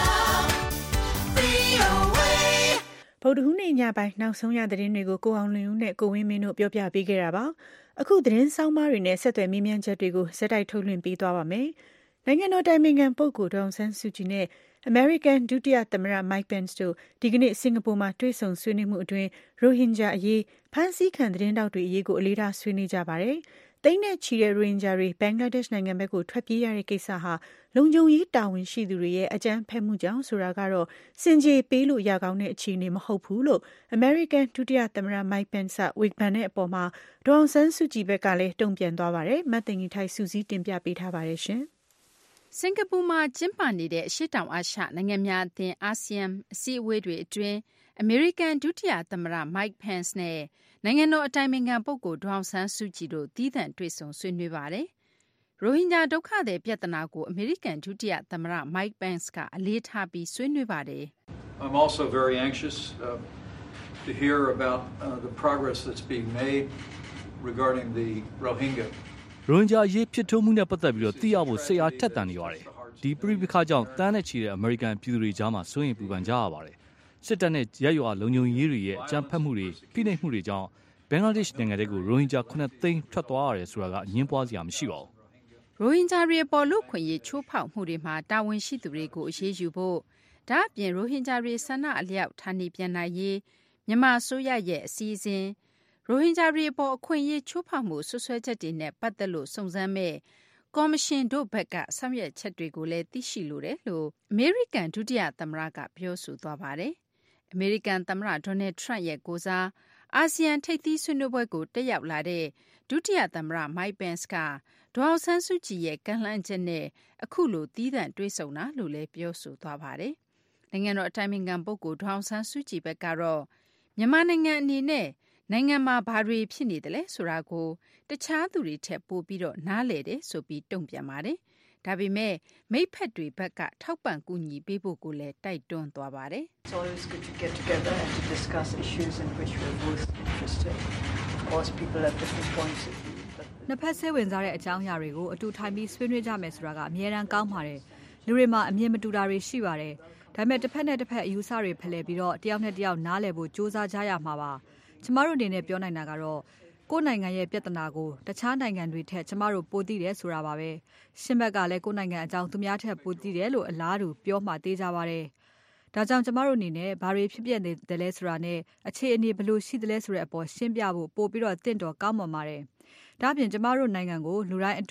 V O A ဗုဒ္ဓဟူးနေ့ညပိုင်းနောက်ဆုံးရသတင်းတွေကိုကိုအောင်လွင်ဦးနဲ့ကိုဝင်းမင်းတို့ပြောပြပေးခဲ့တာပါအခုသတင်းဆောင်မတွေနဲ့ဆက်သွယ်မိမြန်းချက်တွေကိုစက်တိုက်ထုတ်လွှင့်ပေးသွားပါမယ်နိုင်ငံတော်တိုင်ပင်ခံပုဂ္ဂိုလ်ဒေါအောင်ဆန်းစုကြည်နဲ့အမေရိကန်ဒုတိယသမ္မတမိုက်ပန်စ်တို့ဒီကနေ့စင်ကာပူမှာတွေ့ဆုံဆွေးနွေးမှုအတွင်းရိုဟင်ဂျာအရေးဖမ်းဆီးခံသတင်းတောက်တွေအရေးကိုအလေးထားဆွေးနွေးကြပါတယ်တိတ်နဲ့ချီတဲ့ရိုဟင်ဂျာတွေဘင်္ဂလားဒေ့ရှ်နိုင်ငံဘက်ကိုထွက်ပြေးရတဲ့ကိစ္စဟာလုံခြုံရေးတာဝန်ရှိသူတွေရဲ့အကြမ်းဖက်မှုကြောင့်ဆိုတာကတော့စင်ကြေပေးလို့ရကောင်းတဲ့အခြေအနေမဟုတ်ဘူးလို့အမေရိကန်ဒုတိယသမ္မတမိုက်ပန်စ်ဝေဖန်တဲ့အပေါ်မှာဒေါအောင်ဆန်းစုကြည်ဘက်ကလည်းတုံ့ပြန်သွားပါတယ်မတ်သိင်ကြီးထိုက်စူးစီးတင်ပြပေးထားပါတယ်ရှင်စင်ကာပူမှာကျင်းပနေတဲ့အရှေ့တောင်အာရှနိုင်ငံများအသင်းအာဆီယံအစည်းအဝေးတွေအတွင်းအမေရိကန်ဒုတိယသမ္မတမိုက်ပန်စ်နဲ့နိုင်ငံတော်အတိုင်ပင်ခံပုဂ္ဂိုလ်ဒေါအောင်ဆန်းစုကြည်တို့သီးသန့်တွေ့ဆုံဆွေးနွေးပါတယ်။ရိုဟင်ဂျာဒုက္ခသည်ပြဿနာကိုအမေရိကန်ဒုတိယသမ္မတမိုက်ပန်စ်ကအလေးထားပြီးဆွေးနွေးပါတယ်။ I'm also very anxious uh, to hear about uh, the progress that's being made regarding the Rohingya ရိုဟင်ဂျာအရေးဖြစ်ထွန်းမှုနဲ့ပတ်သက်ပြီးတော့သိရဖို့စိတ်အားထက်သန်နေပါတယ်။ဒီပြိပခါကြောင့်တန်းနဲ့ချီတဲ့အမေရိကန်ပြည်သူတွေကြားမှာစိုးရိမ်ပူပန်ကြရပါတယ်။စစ်တပ်နဲ့ရဲရွာလုံခြုံရေးတွေရဲ့အကြမ်းဖက်မှုတွေဖိနှိပ်မှုတွေကြောင့်ဘင်္ဂလားဒေ့ရှ်နိုင်ငံတွေကိုရိုဟင်ဂျာခုနှစ်သိန်းထွက်သွားရတယ်ဆိုတာကအငြင်းပွားစရာမရှိပါဘူး။ရိုဟင်ဂျာတွေပေါ်လူခွင့်ရေးချိုးဖောက်မှုတွေမှာတာဝန်ရှိသူတွေကိုအရေးယူဖို့ဒါအပြင်ရိုဟင်ဂျာတွေဆန္ဒအလျောက်ဌာနေပြန်နိုင်ရေးမြန်မာအစိုးရရဲ့အစည်းအဝေးရိုဟင်ဂျာတွေအပေါ်အခွင့်အရေးချိုးဖောက်မှုဆွဆွဲချက်တွေနဲ့ပတ်သက်လို့စုံစမ်းမဲ့ကော်မရှင်တို့ဘက်ကဆောင်ရွက်ချက်တွေကိုလည်းသိရှိလိုတယ်လို့အမေရိကန်ဒုတိယသမ္မတကပြောဆိုသွားပါတယ်။အမေရိကန်သမ္မတဒေါ်နယ်ထရန့်ရဲ့ကိုစားအာဆီယံထိပ်သီးဆွေးနွေးပွဲကိုတက်ရောက်လာတဲ့ဒုတိယသမ္မတမိုက်ပန်စ်ကဒေါအောင်ဆန်းစုကြည်ရဲ့ကမ်းလှမ်းချက်နဲ့အခုလိုသီးသန့်တွေ့ဆုံတာလို့လည်းပြောဆိုသွားပါတယ်။နိုင်ငံတော်အတိုင်ပင်ခံပုဂ္ဂိုလ်ဒေါအောင်ဆန်းစုကြည်ဘက်ကတော့မြန်မာနိုင်ငံအနေနဲ့နိုင်ငံမှာဘာတွေဖြစ်နေတယ်လဲဆိုတာကိုတခြားသူတွေထက်ပိုပြီးတော့နားလည်တယ်ဆိုပြီးတုံ့ပြန်ပါတယ်။ဒါပေမဲ့မိတ်ဖက်တွေဘက်ကထောက်ပံ့ကူညီပေးဖို့ကိုလည်းတိုက်တွန်းသွားပါတယ်။ It's always good to get together and to discuss issues in which we're both interested. Of course, people have different points of view. နှစ်ဖက်စိတ်ဝင်စားတဲ့အကြောင်းအရာတွေကိုအတူထိုင်ပြီးဆွေးနွေးကြမယ်ဆိုတာကအများအားကောင်းပါတယ်။လူတွေမှာအမြင်မတူတာတွေရှိပါတယ်။ဒါပေမဲ့တစ်ဖက်နဲ့တစ်ဖက်အယူဆတွေဖလှယ်ပြီးတော့တယောက်နဲ့တယောက်နားလည်ဖို့ကြိုးစားကြရမှာပါ။ကျမတို့အနေနဲ့ပြောနိုင်တာကတော့ကိုယ်နိုင်ငံရဲ့ပြဿနာကိုတခြားနိုင်ငံတွေထက်ကျမတို့ပိုသိတယ်ဆိုတာပါပဲ။ရှင်းဘက်ကလည်းကိုယ်နိုင်ငံအကြောင်းသူများထက်ပိုသိတယ်လို့အလားတူပြောမှသေးကြပါတယ်။ဒါကြောင့်ကျမတို့အနေနဲ့ဘာတွေဖြစ်ပျက်နေတယ်လဲဆိုတာနဲ့အခြေအနေဘယ်လိုရှိသလဲဆိုတဲ့အပေါ်ရှင်းပြဖို့ပို့ပြီးတော့တင့်တော်ကောင်းမွန်ပါတယ်။ဒါ့အပြင်ကျမတို့နိုင်ငံကိုလူတိုင်းအတွက်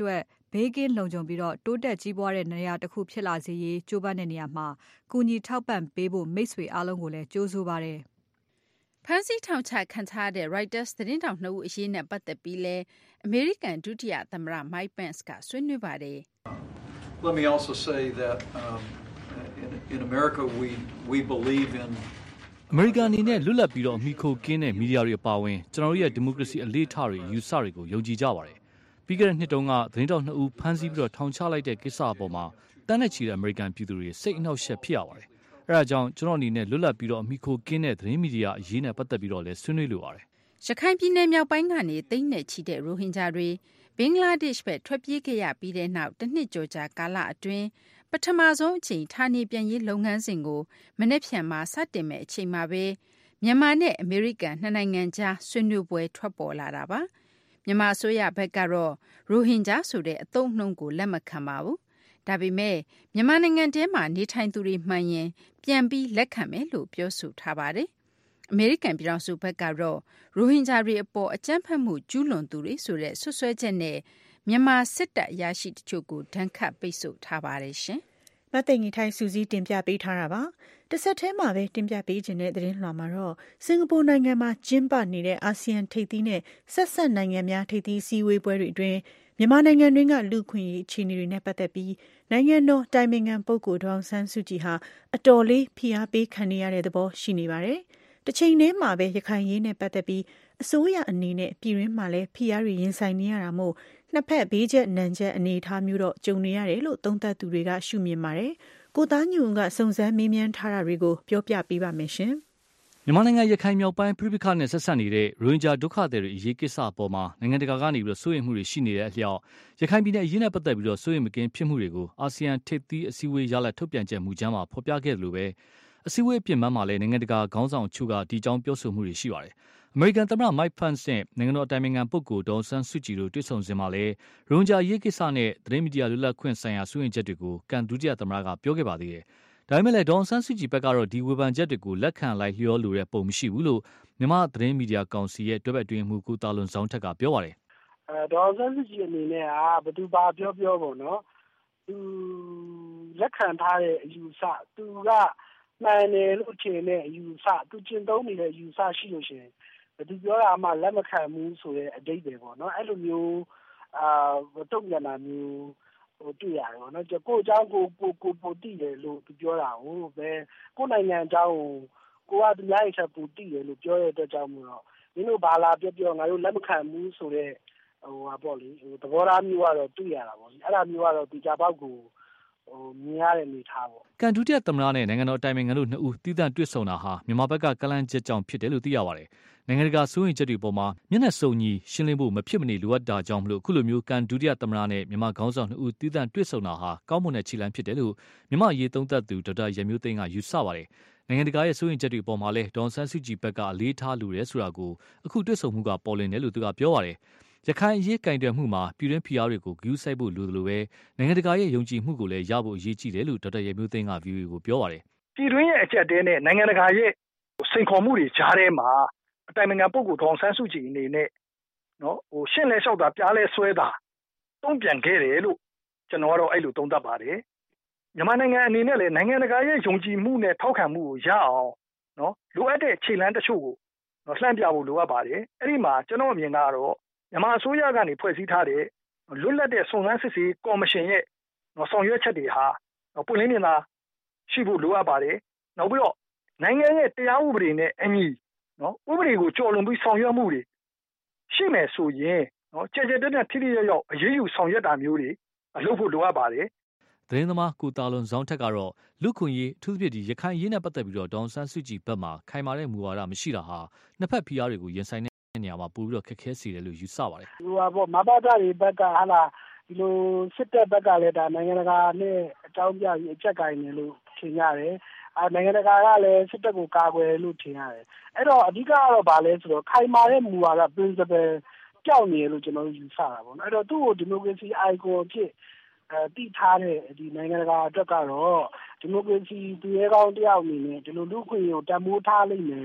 ဘေးကင်းလုံခြုံပြီးတော့တိုးတက်ကြီးပွားတဲ့နေရာတစ်ခုဖြစ်လာစေရေးကြိုးပမ်းတဲ့နေရာမှာကူညီထောက်ပံ့ပေးဖို့မိတ်ဆွေအားလုံးကိုလည်းကြိုးဆိုပါတယ်။ဖမ်းဆီးထောင်ချခံထားတဲ့ Reuters သတင်းတောက်နှစ်ဦးအရေးနဲ့ပတ်သက်ပြီးလဲအမေရိကန်ဒုတိယသမ္မတ Mike Pence ကဆွေးနွေးပါတယ်။ Let me also say that um, in, in America we we believe in အမေရိကန်အနေနဲ့လွတ်လပ်ပြီးတော့အမိခိုကင်းတဲ့မီဒီယာတွေအပါအဝင်ကျွန်တော်တို့ရဲ့ဒီမိုကရေစီအလေးထားတွေယူဆတွေကိုယုံကြည်ကြပါတယ်။ပြီးခဲ့တဲ့နှစ်တုန်းကသတင်းတောက်နှစ်ဦးဖမ်းဆီးပြီးတော့ထောင်ချလိုက်တဲ့ကိစ္စအပေါ်မှာတန်းနဲ့ချီတဲ့အမေရိကန်ပြည်သူတွေစိတ်အနှောက်အယှက်ဖြစ်ရပါတယ်။အဲဒါကြောင့်ကျွန်တော်အနေနဲ့လွတ်လပ်ပြီးတော့အမိခိုကင်းတဲ့သတင်းမီဒီယာအရေးနဲ့ပတ်သက်ပြီးတော့လည်းဆွေးနွေးလိုပါတယ်။ရခိုင်ပြည်နယ်မြောက်ပိုင်းကနေတိမ့်နဲ့ချီတဲ့ရိုဟင်ဂျာတွေဘင်္ဂလားဒေ့ရှ်ဘက်ထွက်ပြေးခဲ့ရပြီးတဲ့နောက်တစ်နှစ်ကျော်ကြာကာလအတွင်းပထမဆုံးအချိန်ဌာနေပြန်ရေးလုပ်ငန်းစဉ်ကိုမနေ့ဖြန်မှာစတင်မဲ့အချိန်မှာပဲမြန်မာနဲ့အမေရိကန်နှစ်နိုင်ငံကြားဆွေးနွေးပွဲထွက်ပေါ်လာတာပါမြန်မာအစိုးရဘက်ကတော့ရိုဟင်ဂျာဆိုတဲ့အသုံးအနှုန်းကိုလက်မခံပါဘူးဒါပေမဲ့မြန်မာနိုင်ငံထဲမှာနေထိုင်သူတွေမှန်ရင်ပြန်ပြီးလက်ခံမယ်လို့ပြောဆိုထားပါတယ်အမေရိကန်ပြည်ထောင်စုဘက်ကတော့ရိုဟင်ဂျာတွေအပေါ်အကြမ်းဖက်မှုကျူးလွန်သူတွေဆိုတဲ့ဆွဆွဲချက်နဲ့မြန်မာစစ်တပ်အရာရှိတချို့ကိုဒဏ်ခတ်ပိတ်ဆို့ထားပါတယ်ရှင်။မသိင်္ဂီထိုင်စူးစီးတင်ပြပေးထားတာပါ။တစ်ဆက်တည်းမှာပဲတင်ပြပေးခြင်းတဲ့သတင်းလွှာမှာတော့စင်ကာပူနိုင်ငံမှာကျင်းပနေတဲ့အာဆီယံထိပ်သီးနဲ့ဆက်ဆက်နိုင်ငံများထိပ်သီးစည်းဝေးပွဲတွေအတွင်းမြန်မာနိုင်ငံတွင်းကလူခွင့်ရေးအခြေအနေတွေနဲ့ပတ်သက်ပြီးနိုင်ငံတော်တိုင်ပင်ခံပုဂ္ဂိုလ်ဒေါအောင်ဆန်းစုကြည်ဟာအတော်လေးဖိအားပေးခံနေရတဲ့သဘောရှိနေပါတယ်။တစ်ချိန်တည်းမှာပဲရခိုင်ရေးနဲ့ပတ်သက်ပြီးအစိုးရအနေနဲ့ပြည်တွင်းမှာလည်းဖိအားတွေရင်ဆိုင်နေရတာမို့နှစ်ဖက်ဘေးကျက်နံကျက်အနေအထားမျိုးတော့ကြုံနေရတယ်လို့သုံးသပ်သူတွေကရှုမြင်ပါတယ်။ကိုသားညွန့်ကစုံစမ်းမေးမြန်းထားတာတွေကိုပြောပြပေးပါမယ်ရှင်။မြန်မာနိုင်ငံရခိုင်မြောက်ပိုင်းပြည်ပခါနဲ့ဆက်ဆက်နေတဲ့ရိုဟင်ဂျာဒုက္ခသည်တွေအရေးကိစ္စအပေါ်မှာနိုင်ငံတကာကနေပြီးတော့စိုးရိမ်မှုတွေရှိနေတဲ့အလျောက်ရခိုင်ပြည်နယ်အရေးနဲ့ပတ်သက်ပြီးတော့စိုးရိမ်မကင်းဖြစ်မှုတွေကိုအာဆီယံထိပ်သီးအစည်းအဝေးရလဒ်ထုတ်ပြန်ချက်မူကြမ်းမှာဖော်ပြခဲ့တယ်လို့ပဲအစည်းအဝေးအပြင်ပန်းမှာလည်းနိုင်ငံတကာခေါင်းဆောင်ချို့ကဒီကြောင်းပြောဆိုမှုတွေရှိပါတယ်။အမေရိကန်သမ္မတ Mike Pence နဲ့နိုင်ငံတော်အတိုင်ပင်ခံပုဂ္ဂိုလ်ဒေါ်အောင်ဆန်းစုကြည်တို့တွေ့ဆုံစဉ်မှာလည်းရိုဟင်ဂျာအရေးကိစ္စနဲ့သတင်းမီဒီယာလွတ်လပ်ခွင့်ဆိုင်ရာစိုးရိမ်ချက်တွေကိုကန်ဒုတိယသမ္မတကပြောခဲ့ပါသေးတယ်။ဒါပေမဲ့လည်းဒေါ်အောင်ဆန်းစုကြည်ဘက်ကတော့ဒီဝေဖန်ချက်တွေကိုလက်ခံလိုက်လျောလိုတဲ့ပုံမရှိဘူးလို့မြန်မာသတင်းမီဒီယာကောင်စီရဲ့တွဲဘက်အတွင်းမှုကိုတာလွန်ဆောင်ထက်ကပြောပါတယ်။အဲဒေါ်အောင်ဆန်းစုကြည်အနေနဲ့ကဘသူပါပြောပြောပေါ့နော်။သူလက်ခံထားတဲ့အယူဆသူကမှန်တယ်လို့ထင်တဲ့အယူဆသူကျင့်သုံးနေတဲ့အယူဆရှိလို့ရှိရင်ဘယ်သူပြောတာမှလက်မခံဘူးဆိုတဲ့အဓိပ္ပာယ်ပေါ့နော်အဲ့လိုမျိုးအာတုံ့ပြန်တာမျိုးဟိုတွေ့ရတယ်ပေါ့နော်ကိုအကြောင်းကိုကိုကိုပိုတိတယ်လို့သူပြောတာဟိုပဲကိုနိုင်ငံအကြောင်းကိုကိုကသူများရဲ့ချက်ပိုတိတယ်လို့ပြောတဲ့အတွက်ကြောင့်မို့တော့မင်းတို့ဘာလာပြောပြောငါတို့လက်မခံဘူးဆိုတဲ့ဟိုဟာပေါ့လေဟိုသဘောထားမျိုးကတော့တွေ့ရတာပေါ့အဲ့ဒါမျိုးကတော့ဒီကြပေါက်ကိုဟိုမြင်ရတဲ့အနေထားပေါ့ကန်ဒုတိယသမ္မတနဲ့နိုင်ငံတော်အတိုင်ပင်ခံတို့နှစ်ဦးတည်တံ့တွေ့ဆုံတာဟာမြန်မာဘက်ကကလန့်ချက်ကြောင့်ဖြစ်တယ်လို့သိရပါတယ်နိုင်ငံတကာစိုးရိမ်ချက်တွေပေါ်မှာမျက်နှာစုံညီရှင်းလင်းဖို့မဖြစ်မနေလိုအပ်တာကြောင့်မလို့အခုလိုမျိုးကန်ဒုတိယသမ္မတနဲ့မြန်မာခေါင်းဆောင်နှစ်ဦးတည်တံ့တွေ့ဆုံတာဟာကောင်းမွန်တဲ့ခြေလှမ်းဖြစ်တယ်လို့မြန်မာရေးသုံးသပ်သူဒေါက်တာရမျိုးသိန်းကယူဆပါတယ်နိုင်ငံတကာရဲ့စိုးရိမ်ချက်တွေပေါ်မှာလည်းဒေါ်ဆန်းစုကြည်ဘက်ကအလေးထားလိုတယ်ဆိုတာကိုအခုတွေ့ဆုံမှုကပေါ်လွင်တယ်လို့သူကပြောပါတယ်ရခိုင်အရေးကင်တွယ်မှုမှာပြည်တွင်းဖိအားတွေကိုဂရုစိုက်ဖို့လိုသလိုပဲနိုင်ငံတကာရဲ့ယုံကြည်မှုကိုလည်းရဖို့အရေးကြီးတယ်လို့ဒေါက်တာရမျိုးသိန်းက ဗီအိုအေ ကိုပြောပါတယ်ပြည်တွင်းရဲ့အချက်တဲနဲ့နိုင်ငံတကာရဲ့စိန်ခေါ်မှုတွေကြားထဲမှာအတိုင်ပင်ခံပုဂ္ဂိုလ်ဒေါ်ဆန်းစုကြည်အနေနဲ့နော်ဟိုရှင်းလဲလျှောက်တာပြားလဲဆွဲတာတုံ့ပြန်ခဲ့တယ်လို့ကျွန်တော်ကတော့အဲ့လိုသုံးသပ်ပါတယ်မြန်မာနိုင်ငံအနေနဲ့လည်းနိုင်ငံတကာရဲ့ယုံကြည်မှုနဲ့ထောက်ခံမှုကိုရအောင်နော်လိုအပ်တဲ့ခြေလှမ်းတချို့ကိုနော်လှမ်းပြဖို့လိုအပ်ပါတယ်အဲ့ဒီမှာကျွန်တော်အမြင်ကတော့မြန်မာအစိုးရကနေဖွဲ့စည်းထားတဲ့လွတ်လပ်တဲ့စုံစမ်းစစ်ဆေးကော်မရှင်ရဲ့နော်ဆောင်ရွက်ချက်တွေဟာပွင့်လင်းမြင်သာရှိဖို့လိုအပ်ပါတယ်နောက်ပြီးတော့နိုင်ငံရဲ့တရားဥပဒေနဲ့အညီနော်ဥပဒေကိုကျော်လွန်ပြီးဆောင်ရွက်မှုတွေရှိမယ်ဆိုရင်နော်ကြဲကြဲတက်တက်ထိထိရောက်ရောက်အရေးယူဆောင်ရွက်တာမျိုးတွေလုပ်ဖို့လိုအပ်ပါတယ်သတင်းသမားကိုတာလွန်ဆောင်ထက်ကတော့လူခွင့်ရေးအထူးသဖြင့်ဒီရခိုင်ရေးနဲ့ပတ်သက်ပြီးတော့ဒေါန်ဆန်းစုကြည်ဘက်မှာခိုင်မာတဲ့မူဝါဒမရှိတာဟာနှစ်ဖက်ဖိအားတွေကိုရင်ဆိုင်တဲ့နေရာမှာပို့ပြီးတော့ခက်ခဲစေတယ်လို့ယူဆပါတယ်ဟိုပါပေါ့မဘာသာတွေဘက်ကဟာလာဒီလိုစစ်တပ်ဘက်ကလည်းဒါနိုင်ငံတကာနဲ့အကြောင်းပြပြီးအချက်ကိုင်းနေလို့ထင်ရတယ်အဲနိုင်ငံတကာကလည်းစစ်တပ်ကိုကာကွယ်လို့ထင်ရတယ်အဲ့တော့အဓိကကတော့ဗာလဲဆိုတော့ခိုင်မာတဲ့မူဝါဒ principle ကြောက်နေလို့ကျွန်တော်ယူဆတာပေါ့နော်အဲ့တော့သူ့ကိုဒီမိုကရေစီ icon ဖြစ်အဲတည်ထားတဲ့ဒီနိုင်ငံတကာအတွက်ကတော့ဒီမိုကရေစီသူရဲကောင်းတယောက်အနေနဲ့ဒီလိုလူခွင့်ကိုတန်ဖိုးထားလိမ့်မယ်လို့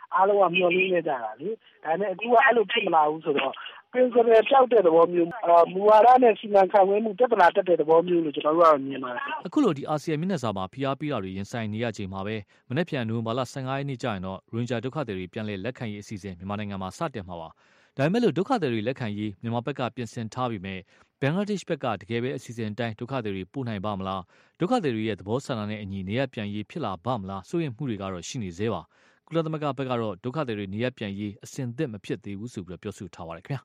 အားလုံးကမျှော်လင့်နေကြတာလေဒါနဲ့အခုကအဲ့လိုဖြစ်မလာဘူးဆိုတော့ principle ပြောက်တဲ့သဘောမျိုးမူဝါဒနဲ့စီမံခန့်ခွဲမှုပြဿနာတက်တဲ့သဘောမျိုးလို့ကျွန်တော်တို့ကမြင်ပါတယ်အခုလိုဒီအာဆီယံမျက်နှာစာမှာဖိအားပေးတာတွေရင်ဆိုင်နေရချိန်မှာပဲမနေ့ပြန်နိုဝင်ဘာလဆယ်ငါးရက်နေ့ကျရင်တော့ရိုဟင်ဂျာဒုက္ခသည်တွေပြန်လည်လက်ခံရေးအစီအစဉ်မြန်မာနိုင်ငံမှာစတင်မှာပါဒါပေမဲ့လို့ဒုက္ခသည်တွေလက်ခံရေးမြန်မာဘက်ကပြင်ဆင်ထားပြီးမဲ့ဘင်္ဂလားဒေ့ရှ်ဘက်ကတကယ်ပဲအစီအစဉ်အတိုင်းဒုက္ခသည်တွေပို့နိုင်ပါမလားဒုက္ခသည်တွေရဲ့သဘောဆန္ဒနဲ့အညီနေရပြန်ရေးဖြစ်လာပါမလားစိုးရိမ်မှုတွေကတော့ရှိနေသေးပါကုလသမဂ္ဂဘက်ကတော့ဒုက္ခသည်တွေနေရပြန်ရေးအစဉ်သစ်မဖြစ်သေးဘူးဆိုပြီးပြောဆိုထားပါတယ်ခင်ဗျာ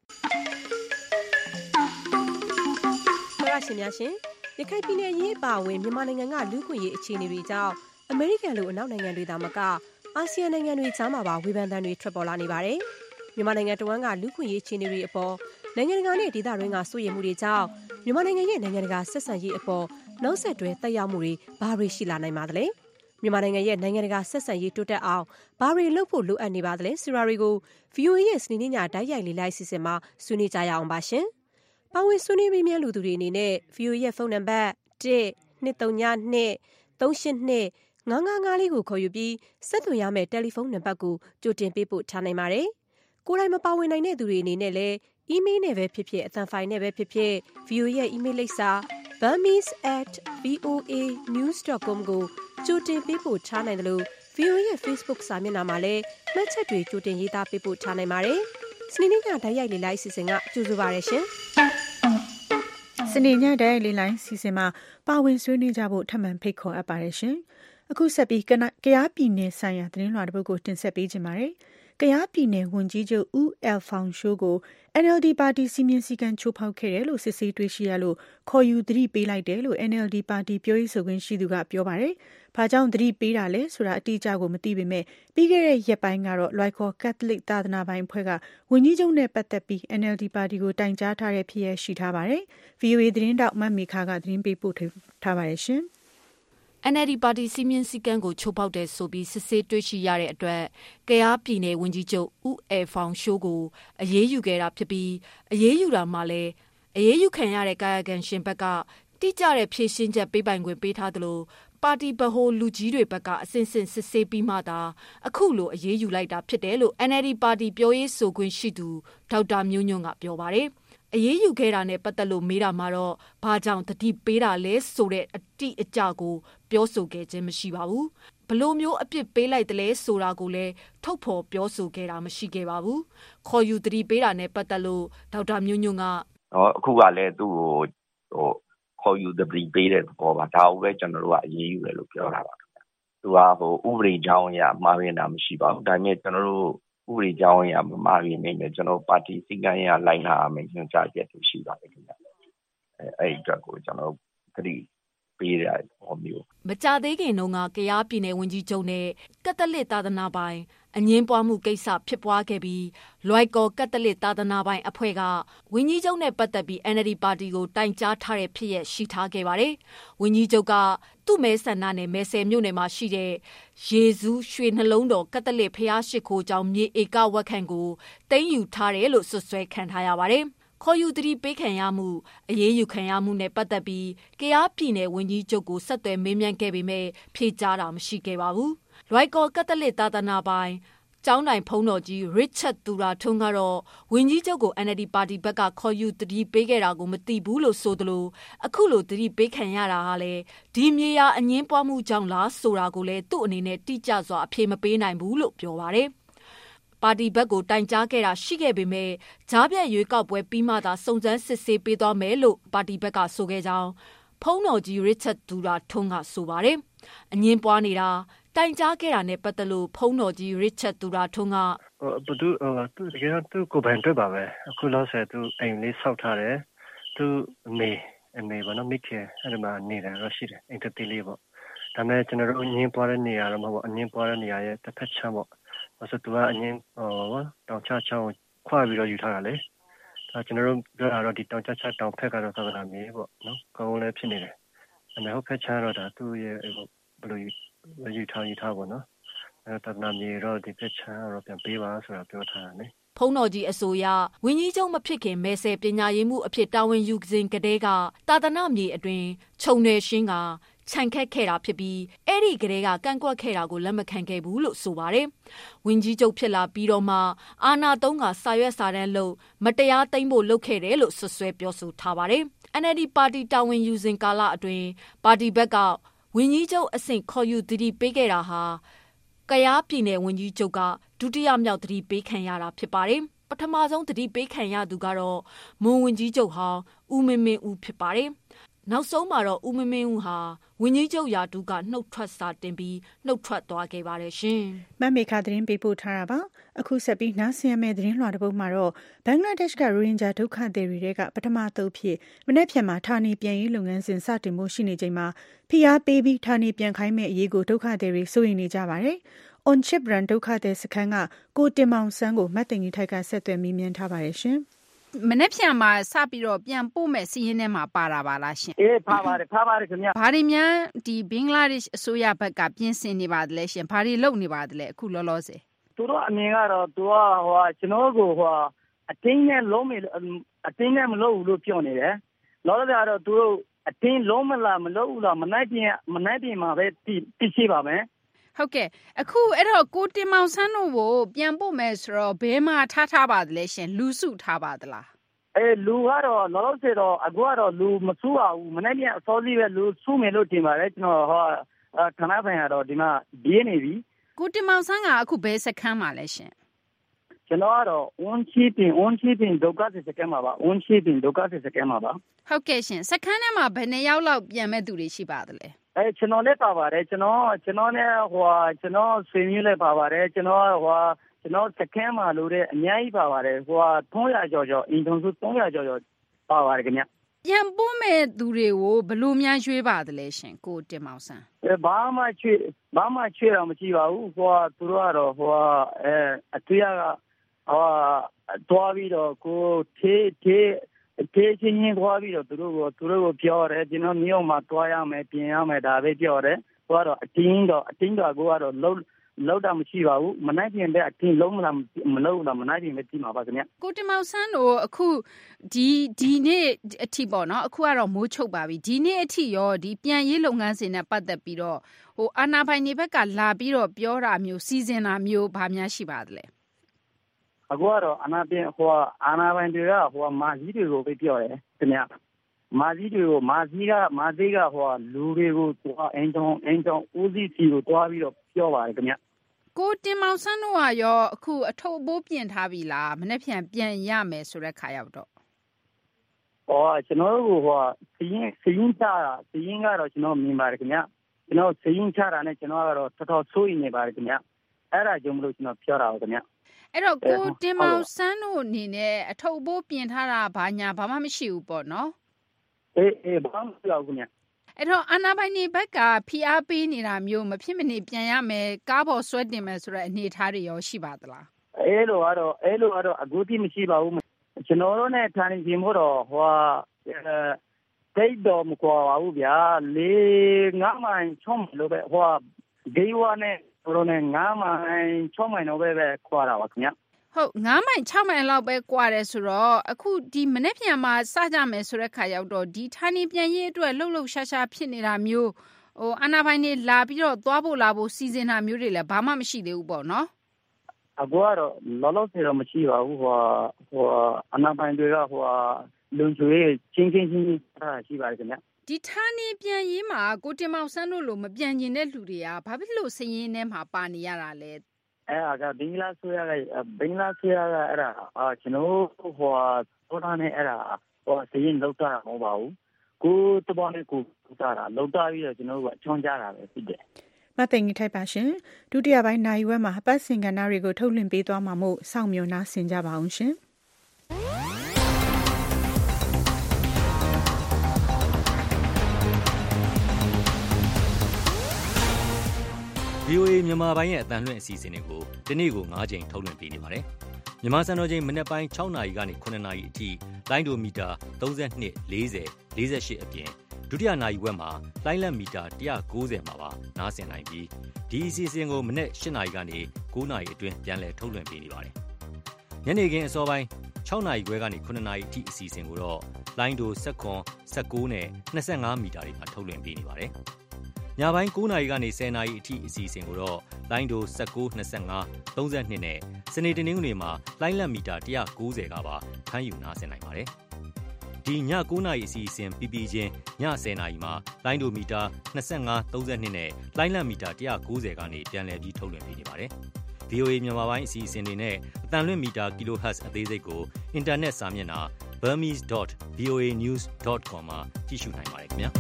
ရရှင်များရှင်ရခိုင်ပြည်နယ်ရေးပါဝင်မြန်မာနိုင်ငံကလူ့ခွင့်ရေးအခြေအနေတွေကြောင့်အမေရိကန်လိုအနောက်နိုင်ငံတွေသာမကအာဆီယံနိုင်ငံတွေကြားမှာပါဝေဖန်သံတွေထွက်ပေါ်လာနေပါတယ်မြန်မာနိုင်ငံတဝန်းကလူ့ခွင့်ရေးအခြေအနေတွေအပေါ်နိုင်ငံတကာနဲ့ဒေသတွင်းကစိုးရိမ်မှုတွေကြောင့်မြန်မာနိုင်ငံရဲ့နိုင်ငံတကာဆက်ဆံရေးအပေါ်နောက်ဆက်တွဲသက်ရောက်မှုတွေဘာတွေရှိလာနိုင်ပါသလဲမြန်မာနိုင်ငံရဲ့နိုင်ငံတကာဆက်ဆံရေးတိုးတက်အောင်ဘာတွေလုပ်ဖို့လိုအပ်နေပါသလဲဆိုတာတွေကို ဗွီအိုအေ ရဲ့စနေနေ့ညတိုက်ရိုက်လေ့လာအစီအစဉ်မှာဆွေးနွေးကြရအောင်ပါရှင်။ပါဝင်ဆွေးနွေးပေးမယ့်လူသူတွေအနေနဲ့ ဗွီအိုအေ ရဲ့ဖုန်းနံပါတ်တစ် နှစ် သုံး ည နှစ် သုံး ရှစ် နှစ် ငါး ငါး ငါး လေးကိုခေါ်ယူပြီးဆက်သွယ်ရမယ့်တယ်လီဖုန်းနံပါတ်ကိုကြိုတင်ပေးပို့ထားနိုင်ပါတယ်။ကိုယ်တိုင်မပါဝင်နိုင်တဲ့သူတွေအနေနဲ့လည်းအီးမေးလ်နဲ့ပဲဖြစ်ဖြစ်အသံဖိုင်နဲ့ပဲဖြစ်ဖြစ် ဗွီအိုအေ ရဲ့အီးမေးလ်လိပ်စာ burmese at voa news dot com ကိုကြိုတင်ပေးပို့ထားနိုင်တယ်လို့ ဗွီအိုအေ ရဲ့ Facebook စာမျက်နှာမှာလည်းမှတ်ချက်တွေကြိုတင်ရေးသားပေးပို့ထားနိုင်ပါတယ်။စနေနေ့ကတိုက်ရိုက်လေ့လာအစီအစဉ်ကကြိုဆိုပါရရှင်။စနေညတိုက်ရိုက်လေ့လာအစီအစဉ်မှာပါဝင်ဆွေးနွေးကြဖို့ထပ်မံဖိတ်ခေါ်အပ်ပါတယ်ရှင်။အခုဆက်ပြီးကယားပြည်နယ်ဆိုင်ရာသတင်းလွှာတစ်ပုဒ်ကိုတင်ဆက်ပေးခြင်းပါတယ်။ကယားပြည်နယ်ဝန်ကြီးချုပ်ဦးအယ်ဖောင်ရှိုးကို အန်အယ်လ်ဒီ ပါတီစီမင်းစည်းကမ်းချိုးဖောက်ခဲ့တယ်လို့စစ်ဆေးတွေ့ရှိရလို့ခေါ်ယူသတိပေးလိုက်တယ်လို့ အန်အယ်လ်ဒီ ပါတီပြောရေးဆိုခွင့်ရှိသူကပြောပါတယ်။ဘာကြောင့်သတိပေးတာလဲဆိုတာအတိအကျကိုမသိပေမဲ့ပြီးခဲ့တဲ့ရက်ပိုင်းကတော့လွိုက်ခေါ်ကက်သလစ်သာသနာပိုင်အဖွဲ့ကဝန်ကြီးချုပ်နဲ့ပတ်သက်ပြီး အန်အယ်လ်ဒီ ပါတီကိုတိုင်ကြားထားတဲ့ဖြစ်ရရှိထားပါတယ်။ ဗွီအိုအေ သတင်းတောက်မမေခကသတင်းပေးပို့ထားပါတယ်ရှင်။အန်အယ်လ်ဒီ ပါတီစီမင်းစည်းကမ်းကိုချိုးဖောက်တယ်ဆိုပြီးစစ်ဆေးတွေ့ရှိရတဲ့အတွက်ကယားပြည်နယ်ဝန်ကြီးချုပ်ဦးအယ်ဖောင်ရှိုးကိုအရေးယူခဲ့တာဖြစ်ပြီးအရေးယူတာမှာလည်းအရေးယူခံရတဲ့ကာယကံရှင်ဘက်ကတိကျတဲ့ဖြေရှင်းချက်ပေးပိုင်ခွင့်ပေးထားသလိုပါတီဗဟိုလူကြီးတွေဘက်ကအစဉ်စဉ်စစ်ဆေးပြီးမှသာအခုလိုအရေးယူလိုက်တာဖြစ်တယ်လို့ အန်အယ်လ်ဒီ ပါတီပြောရေးဆိုခွင့်ရှိသူဒေါက်တာမျိုးညွန့်ကပြောပါတယ်။အရေးယူခဲ့တာနဲ့ပတ်သက်လို့မေးတာမှာတော့ဘာကြောင့်တတိပေးတာလဲဆိုတဲ့အတိအကျကိုပြောဆိုခဲ့ခြင်းမရှိပါဘူး။ဘလို့မျိုးအပြစ်ပေးလိုက်တယ်လဲဆိုတာကိုလည်းထုတ်ဖော်ပြောဆိုခဲ့တာမရှိခဲ့ပါဘူး။ခေါ်ယူတတိပေးတာနဲ့ပတ်သက်လို့ဒေါက်တာမျိုးညွန့်ကအခုကလည်းသူ့ကိုဟိုခေါ်ယူတတိပေးတဲ့ဘောပါဒါကိုပဲကျွန်တော်တို့ကအရေးယူတယ်လို့ပြောတာပါ။သူကဟိုဥပဒေကြောင်းအရမှားရတာမရှိပါဘူး။ဒါပေမဲ့ကျွန်တော်တို့ဥပဒေကြောင်းအရမမှားရနေတယ်ကျွန်တော်ပါတီစည်းကမ်းအရလိုက်နာရမယ်ညွှန်ကြားချက်တွေရှိပါတယ်ခင်ဗျ။အဲအဲ့အတွက်ကိုကျွန်တော်သတိပေးတဲ့ပုံမျိုးမကြသေးခင်တုန်းကကယားပြည်နယ်ဝန်ကြီးချုပ်နဲ့ကက်သလစ်သာသနာပိုင်အငင်းပွားမှုကိစ္စဖြစ်ပွားခဲ့ပြီးလွိုက်ကော်ကက်သလစ်သာသနာပိုင်အဖွဲ့ကဝန်ကြီးချုပ်နဲ့ပတ်သက်ပြီး အန်အယ်လ်ဒီ ပါတီကိုတိုင်ကြားထားတဲ့ဖြစ်ရရှိထားခဲ့ပါတယ်။ဝန်ကြီးချုပ်ကသူ့မဲဆန္ဒနယ်မဲဆယ်မြို့နယ်မှာရှိတဲ့ယေဇူးရွှေနှလုံးတော်ကက်သလစ်ဖျားရှိခိုးကျောင်းမြေဧကဝက်ခန့်ကိုတင်ယူထားတယ်လို့ဆွဆွဲခံထားရပါတယ်။ခေါ်ယူတတိပေးခံရမှုအရေးယူခံရမှုနဲ့ပတ်သက်ပြီးကယားပြည်နယ်ဝန်ကြီးချုပ်ကိုဆက်သွယ်မေးမြန်းခဲ့ပေမဲ့ဖြေကြားတာမရှိခဲ့ပါဘူး။လွိုက်ကော်ကက်သလစ်သာသနာပိုင်ကျောင်းတိုင်ဖုံးတော်ကြီးရစ်ချက်သူရာထွန်းကတော့ဝန်ကြီးချုပ်ကို အန်အယ်လ်ဒီ ပါတီဘက်ကခေါ်ယူတတိပေးခဲ့တာကိုမသိဘူးလို့ဆိုသလိုအခုလိုတတိပေးခံရတာဟာလေဒီမြေယာအငင်းပွားမှုကြောင့်လားဆိုတာကိုလည်းသူ့အနေနဲ့တိကျစွာအဖြေမပေးနိုင်ဘူးလို့ပြောပါတယ်။ပါတီဘက်ကိုတိုင်ကြားခဲ့တာရှိခဲ့ပေမဲ့ကြားပြတ်ရွေးကောက်ပွဲပြီးမှသာစုံစမ်းစစ်ဆေးပေးသွားမယ်လို့ပါတီဘက်ကဆိုခဲ့ကြောင်းဖုံးတော်ကြီးရစ်ချက်သူရာထွန်းကဆိုပါတယ်။အငင်းပွားနေတာတိုင်ကြားခဲ့တာနဲ့ပတ်သက်လို့ဖုံးတော်ကြီးရစ်ချက်သူရာထွန်းကဘသူသူတကယ်တော့သူကိုယ်ပိုင်တွေ့ပါပဲအခုလောက်ဆယ်သူအိမ်လေးဆောက်ထားတယ်သူအမေအမေဘာလို့မိခင်အဲ့ဒီမှာနေတာတော့ရှိတယ်အိမ်တတိလေးပေါ့ဒါပေမဲ့ကျွန်တော်တို့အငင်းပွားတဲ့နေရာတော့မဟုတ်ဘူးအငင်းပွားတဲ့နေရာရဲ့တစ်ဖက်ချမ်းပေါ့ဆိုတော့သူကအငင်းဟောတောင်ချချောင်းခွာပြီးတော့ယူထားတာလေဒါကျွန်တော်တို့ပြောတာတော့ဒီတောင်ချချတောင်ဖက်ကတော့သာသနာမြေပေါ့နော်ကောင်းလည်းဖြစ်နေတယ်အမေဟုတ်ဖက်ချမ်းတော့ဒါသူ့ရဲ့ဘယ်လိုယူထားယူထားပေါ့နော်အဲသာသနာမြေတော့ဒီဖက်ချမ်းတော့ပြန်ပေးပါဆိုတာပြောထားတာလေဖုံးတော်ကြီးအစိုးရဝန်ကြီးချုပ်မဖြစ်ခင်မဲဆယ်ပညာရေးမှုအဖြစ်တာဝန်ယူစဉ်ကတည်းကသာသနာမြေအတွင်ခြုံနယ်ရှင်းကခြံခက်ခဲ့တာဖြစ်ပြီးအဲ့ဒီကလေးကကန့်ကွက်ခဲ့တာကိုလက်မခံခဲ့ဘူးလို့ဆိုပါတယ်။ဝန်ကြီးချုပ်ဖြစ်လာပြီးတော့မှအာဏာသုံးကစာရွက်စာတမ်းလို့မတရားသိမ်းဖို့လုပ်ခဲ့တယ်လို့ဆွဆွဲပြောဆိုထားပါတယ်။ အန် အယ်လ် ဒီ ပါတီတာဝန်ယူစဉ်ကာလအတွင်းပါတီဘက်ကဝန်ကြီးချုပ်အဆင့်ခေါ်ယူသတိပေးခဲ့တာဟာကယားပြည်နယ်ဝန်ကြီးချုပ်ကဒုတိယမြောက်သတိပေးခံရတာဖြစ်ပါတယ်။ပထမဆုံးသတိပေးခံရသူကတော့မွန်ဝန်ကြီးချုပ်ဟောင်းဦးမင်းမင်းဦးဖြစ်ပါတယ်။နောက်ဆုံးမှာတော့ဦးမင်းမင်းဦးဟာဝန်ကြီးချုပ်ရာထူးကနှုတ်ထွက်စာတင်ပြီးနှုတ်ထွက်သွားခဲ့ပါတယ်ရှင်။မမေခသတင်းပေးပို့ထားတာပါ။အခုဆက်ပြီးနားဆင်ရမယ့်သတင်းလွှာတစ်ပုဒ်မှာတော့ဘင်္ဂလားဒေ့ရှ်ကရိုဟင်ဂျာဒုက္ခသည်တွေကပထမသုတ်ဖြစ်မနေ့ဖြန်မှာဌာနေပြန်ရေးလုပ်ငန်းစဉ်စတင်မှုရှိနေချိန်မှာဖိအားပေးပြီးဌာနေပြန်ခိုင်းမဲ့အရေးကိုဒုက္ခသည်တွေစိုးရိမ်နေကြပါတယ်။ On Chip Brand ဒုက္ခသည်စခန်းကကိုတင်မောင်ဆန်းကိုမတ်တင်ကြီးထိုက်ကဆက်သွယ်မိမြန်းထားပါတယ်ရှင်။မနေ့ဖြန်မှာစပြီးတော့ပြန်ပို့မဲ့စီးရင်ထဲမှာပါတာပါလားရှင်။အေးပါပါတယ်ပါပါတယ်ခင်ဗျာ။ဘာတွေများဒီဘင်္ဂလားဒေ့ရှ်အစိုးရဘက်ကပြင်ဆင်နေပါသလဲရှင်။ဘာတွေလုပ်နေပါသလဲအခုလောလောဆယ်။သူတို့အမြင်ကတော့သူကဟိုကျွန်တော်ကိုဟိုအတင်းနဲ့လုံးမအတင်းနဲ့မလုပ်ဘူးလို့ပြောနေတယ်။လောလောဆယ်ကတော့သူတို့အတင်းလုံးမလားမလုပ်ဘူးလားမနိုင်ပြင်မနိုင်ပြင်မှာပဲသိရှိပါမယ်။ဟုတ်ကဲ့အခုအဲ့တော့ကိုတင်မောင်ဆန်းတို့ကိုပြန်ပို့မယ်ဆိုတော့ဘယ်မှာထားထားပါသလဲရှင်လူစုထားပါသလားအဲလူကတော့လောလောဆယ်တော့အခုကတော့လူမစုပါဘူးမနေ့ကအစောကြီးပဲလူစုမယ်လို့ထင်ပါတယ်ကျွန်တော်ဟောဌာနဆိုင်ကတော့ဒီမှာဒီနေပြီကိုတင်မောင်ဆန်းကအခုဘယ်စခန်းမှာလဲရှင်ကျွန်တော်ကတော့ one shipping one shipping ဒုက္ခစခန်းမှာပါ one shipping ဒုက္ခစခန်းမှာပါဟုတ်ကဲ့ရှင်စခန်းထဲမှာဘယ်နှစ်ယောက်လောက်ပြန်မဲ့သူတွေရှိပါသလဲအဲကျွန်တော်လည်းပါပါတယ်ကျွန်တော်ကျွန်တော်နဲ့ဟိုကျွန်တော်ဆွေမျိုးလည်းပါပါတယ်ကျွန်တော်ဟိုကျွန်တော်စကန်မှာလို့တဲ့အများကြီးပါပါတယ်ဟိုသုံးရာကျော်ကျော်အင်ဂျင်စုသုံးရာကျော်ကျော်ပါပါတယ်ခင်ဗျပြန်ပို့မဲ့သူတွေကိုဘယ်လိုများရွေးပါသလဲရှင်ကိုတင်မောင်ဆန်းအဲဘာမှချွေဘာမှချွေတော့မရှိပါဘူးဟိုသူတို့ကတော့ဟိုအဲအတူရကဟိုတွားပြီးတော့ကိုသေးသေးတေးချင်းချင်းသွားပြီးတော့သူတို့ကသူတို့ကိုပြောတယ်ကျွန်တော်မြို့မှာတွားရမယ်ပြင်ရမယ်ဒါပဲပြောတယ်ဟိုကတော့အတင်းတော့အတင်းတော့ကိုကတော့လုံးလုံးတာမရှိပါဘူးမနိုင်ပြင်တဲ့အတင်းလုံးမလားမလုံးတော့မနိုင်ပြင်ပဲပြီးမှာပါခင်ဗျကိုတင်မောင်ဆန်းတို့အခုဒီဒီနေ့အထိပေါ့နော်အခုကတော့မိုးချုပ်ပါပြီဒီနေ့အထိရောဒီပြန်ရေးလုပ်ငန်းစဉ်နဲ့ပတ်သက်ပြီးတော့ဟိုအာနာပိုင်တွေဘက်ကလာပြီးတော့ပြောတာမျိုးစီစဉ်တာမျိုးဘာများရှိပါသလဲအခုကတော့အာနာပြင်ဟိုအာနာပိုင်တွေကဟိုမာကြီးတွေကိုပဲပြောတယ်ခင်ဗျမာကြီးတွေကိုမာကြီးကမာကြီးကဟိုလူတွေကိုဟိုအင်ဂျုံအင်ဂျုံဦးစီးစီကိုတွားပြီးတော့ပြောပါတယ်ခင်ဗျကိုတင်မောင်ဆန်းတို့ကရောအခုအထုပ်အပိုးပြင်ထားပြီလားမနေ့ပြန်ပြန်ရမယ်ဆိုတဲ့ခါရောက်တော့ဟောကျွန်တော်တို့ဟိုစီရင်စီရင်ချတာစီရင်ကတော့ကျွန်တော်မြင်ပါတယ်ခင်ဗျကျွန်တော်စီရင်ချတာနဲ့ကျွန်တော်ကတော့တော်တော်ဆိုးနေပါတယ်ခင်ဗျအဲ့ဒါကြောင့်မလို့ကျွန်တော်ပြောတာပါခင်ဗျအဲ့တော့ကိုတင်မောင်ဆန်းတို့အနေနဲ့အထုပ်အပိုးပြင်ထားတာဘာညာဘာမှမရှိဘူးပေါ့နော်အေးအေးဘာမှမပြောဘူးခင်ဗျအဲ့တော့အာနာပိုင်တွေဘက်ကဖိအားပေးနေတာမျိုးမဖြစ်မနေပြန်ရမယ်ကားပေါ်ဆွဲတင်မယ်ဆိုတဲ့အနေအထားတွေရောရှိပါသလားအဲ့လိုကတော့အဲ့လိုကတော့အခုတိမရှိပါဘူးကျွန်တော်တို့နဲ့ဌာနေပြင်ဖို့တော့ဟိုတိတ်တော်မကွာပါဘူးဗျာလေးငါးမိုင်ချုံးလို့ပဲဟိုဂေးဝါနဲ့တို့နဲ့ငါးမိုင်ခြောက်မိုင်တော့ပဲပဲခွာတာပါခင်ဗျဟုတ်ငါးမိုင်ခြောက်မိုင်လောက်ပဲကွာတယ်ဆိုတော့အခုဒီမနေ့ပြန်မှာစကြမယ်ဆိုတဲ့ခါရောက်တော့ဒီဌာနေပြန်ရေးအတွက်လှုပ်လှုပ်ရှားရှားဖြစ်နေတာမျိုးဟိုအာနာပိုင်တွေလာပြီးတော့သွားဖို့လာဖို့စီစဉ်တာမျိုးတွေလည်းဘာမှမရှိသေးဘူးပေါ့နော်အခုကတော့လောလောဆယ်တော့မရှိပါဘူးဟိုဟိုအာနာပိုင်တွေကဟိုလုံချွေးချင်းချင်းချင်းအားရှိပါတယ်ခင်ဗျဒီဌာနေပြန်ရေးမှာကိုတင်မောင်ဆန်းတို့လိုမပြန်ကျင်တဲ့လူတွေကဘာဖြစ်လို့စည်ရင်းထဲမှာပါနေရတာလဲအဲ့ဒါကဘင်္ဂလားဆိုရကဘင်္ဂလားဆိုရကအဲ့ဒါအာကျွန်တော်ဟိုသောတာနဲ့အဲ့ဒါဟိုစည်ရင်းလောက်တာမဟုတ်ပါဘူးကိုတဘောနဲ့ကိုလောက်တာလောက်တာပြီးတော့ကျွန်တော်တို့ကအချွန်ကြတာပဲဖြစ်တယ်မသိငိထိုက်ပါရှင်ဒုတိယပိုင်းနိုင်ဝက်မှာအပတ်စဉ်ကဏ္ဍတွေကိုထုတ်လွှင့်ပေးသွားမှာမို့စောင့်မျှော်နှားဆင်ကြပါအောင်ရှင်ဗီအိုအေ မြန်မာပိုင်းရဲ့အသံလွှင့်အစီအစဉ်တွေကိုဒီနေ့ကို၅ချိန်ထုတ်လွှင့်ပေးနေပါတယ်။မြန်မာစံတော်ချိန်မနက်ပိုင်း၆နာရီကနေ၇နာရီအထိလိုင်းဒိုမီတာ၃၂ ၄၀ ၄၈အပြင်ဒုတိယနာရီဝက်မှာလိုင်းလက်မီတာ၁၉၀မှာပါနားဆင်နိုင်ပြီးဒီအစီအစဉ်ကိုမနက်၈နာရီကနေ၉နာရီအတွင်းပြန်လည်ထုတ်လွှင့်ပေးနေပါတယ်။ညနေခင်းအစောပိုင်း၆နာရီခွဲကနေ၇နာရီအထိအစီအစဉ်ကိုတော့လိုင်းဒို၁၇ ၁၉နဲ့၂၅မီတာတွေမှာထုတ်လွှင့်ပေးနေပါတယ်။ညပိုင်းကိုးနာရီကနေဆယ်နာရီအထိအစီအစဉ်ကိုတော့လိုင်းဒို၁၉ ၂၅ ၃၂နဲ့စနေတနင်္ဂနွေမှာလိုင်းလက်မီတာone ninetyကပါဖမ်းယူနားဆင်နိုင်ပါတယ်။ဒီညကိုးနာရီအစီအစဉ်ပြီးပြီးချင်းညဆယ်နာရီမှာလိုင်းဒိုမီတာ၂၅ ၃၂နဲ့လိုင်းလက်မီတာone ninetyကနေပြန်လည်ပြီးထုတ်လွှင့်ပေးနေပါတယ်။ဗီအိုအေ မြန်မာပိုင်းအစီအစဉ်တွေနဲ့အသံလွှင့်မီတာ kilohertz အသေးစိတ်ကိုအင်တာနက်စာမျက်နှာ burmese dot v o a news dot com မှာကြည့်ရှုနိုင်ပါတယ်ခင်ဗျာ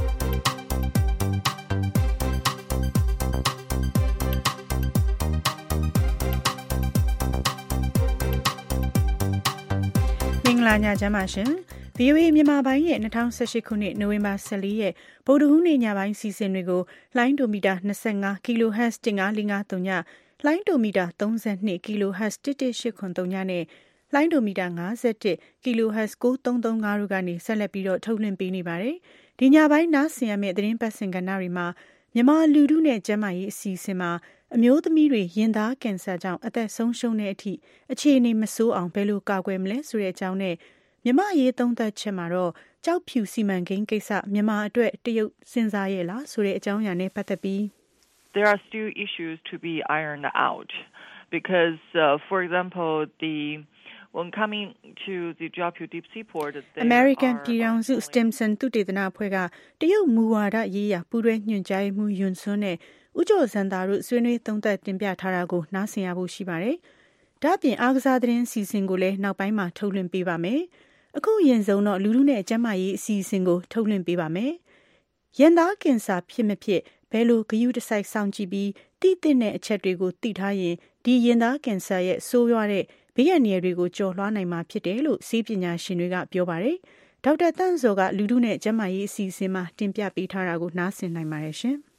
မင်္ဂလာညချမ်းပါရှင် ဗီအိုအေ မြန်မာပိုင်းရဲ့၂၀၁၈ခုနှစ်နိုဝင်ဘာ၁၄ရက်ဗုဒ္ဓဟူးနေ့ညပိုင်းစီစဉ်တွေကိုလိုင်းဒိုမီတာ၂၅ kilohertz one five four fiveညလိုင်းဒိုမီတာ၃၂ kilohertz one one eight seven threeညနဲ့လိုင်းဒိုမီတာ၅၁ kilohertz nine three three fiveတို့ကနေဆက်လက်ပြီးတော့ထုတ်လွှင့်ပေးနေပါတယ်။ဒီညပိုင်းနားဆင်ရမယ့်သတင်းပတ်စင်ကဏ္ဍတွေမှာမြန်မာလူထုနဲ့ကျန်းမာရေးအစီအစဉ်မှာအမျိုးသမီးတွေရင်သားကင်ဆာကြောင့်အသက်ဆုံးရှုံးတဲ့အထိအခြေအနေမဆိုးအောင်ဘယ်လိုကာကွယ်မလဲဆိုတဲ့အကြောင်းနဲ့မြန်မာရေးသုံးသပ်ချက်မှာတော့ကြောက်ဖြူစီမံကိန်းကိစ္စမြန်မာအတွက်တရုတ်စဉ်းစားရဲ့လားဆိုတဲ့အကြောင်းအရာနဲ့ပတ်သက်ပြီး There are still issues to be ironed out because uh, for example the when coming to the Jiaopyu deep sea port American ပြည်ထောင်စု Stimson သုတေသနအဖွဲ့ကတရုတ်မူဝါဒရေးရာပူးတွဲညွှန်ကြားရေးမှူးယွန်ဆွန်းနဲ့ဦးကျော်စံသာတို့ဆွေးနွေးသုံးသပ်တင်ပြထားတာကိုနားဆင်ရဖို့ရှိပါတယ်။ဒါ့အပြင်အားကစားသတင်းစီစဉ်ကိုလည်းနောက်ပိုင်းမှာထုတ်လွှင့်ပေးပါမယ်။အခုရင်ဆုံးတော့လူလူနဲ့ကျန်းမာရေးအစီအစဉ်ကိုထုတ်လွှင့်ပေးပါမယ်။ရင်သားကင်ဆာဖြစ်မဖြစ်ဘယ်လိုဂရုတစိုက်စောင့်ကြည့်ပြီးတည်တဲ့အချက်တွေကိုသိထားရင်ဒီရင်သားကင်ဆာရဲ့ဆိုးရွားတဲ့ဘေးအန္တရာယ်တွေကိုကျော်လွှားနိုင်မှာဖြစ်တယ်လို့ဆေးပညာရှင်တွေကပြောပါတယ်။ဒေါက်တာတန့်စောကလူထုနဲ့ကျန်းမာရေးအစီအစဉ်မှာတင်ပြပေးထားတာကိုနားဆင်နိုင်ပါတယ်ရှင်။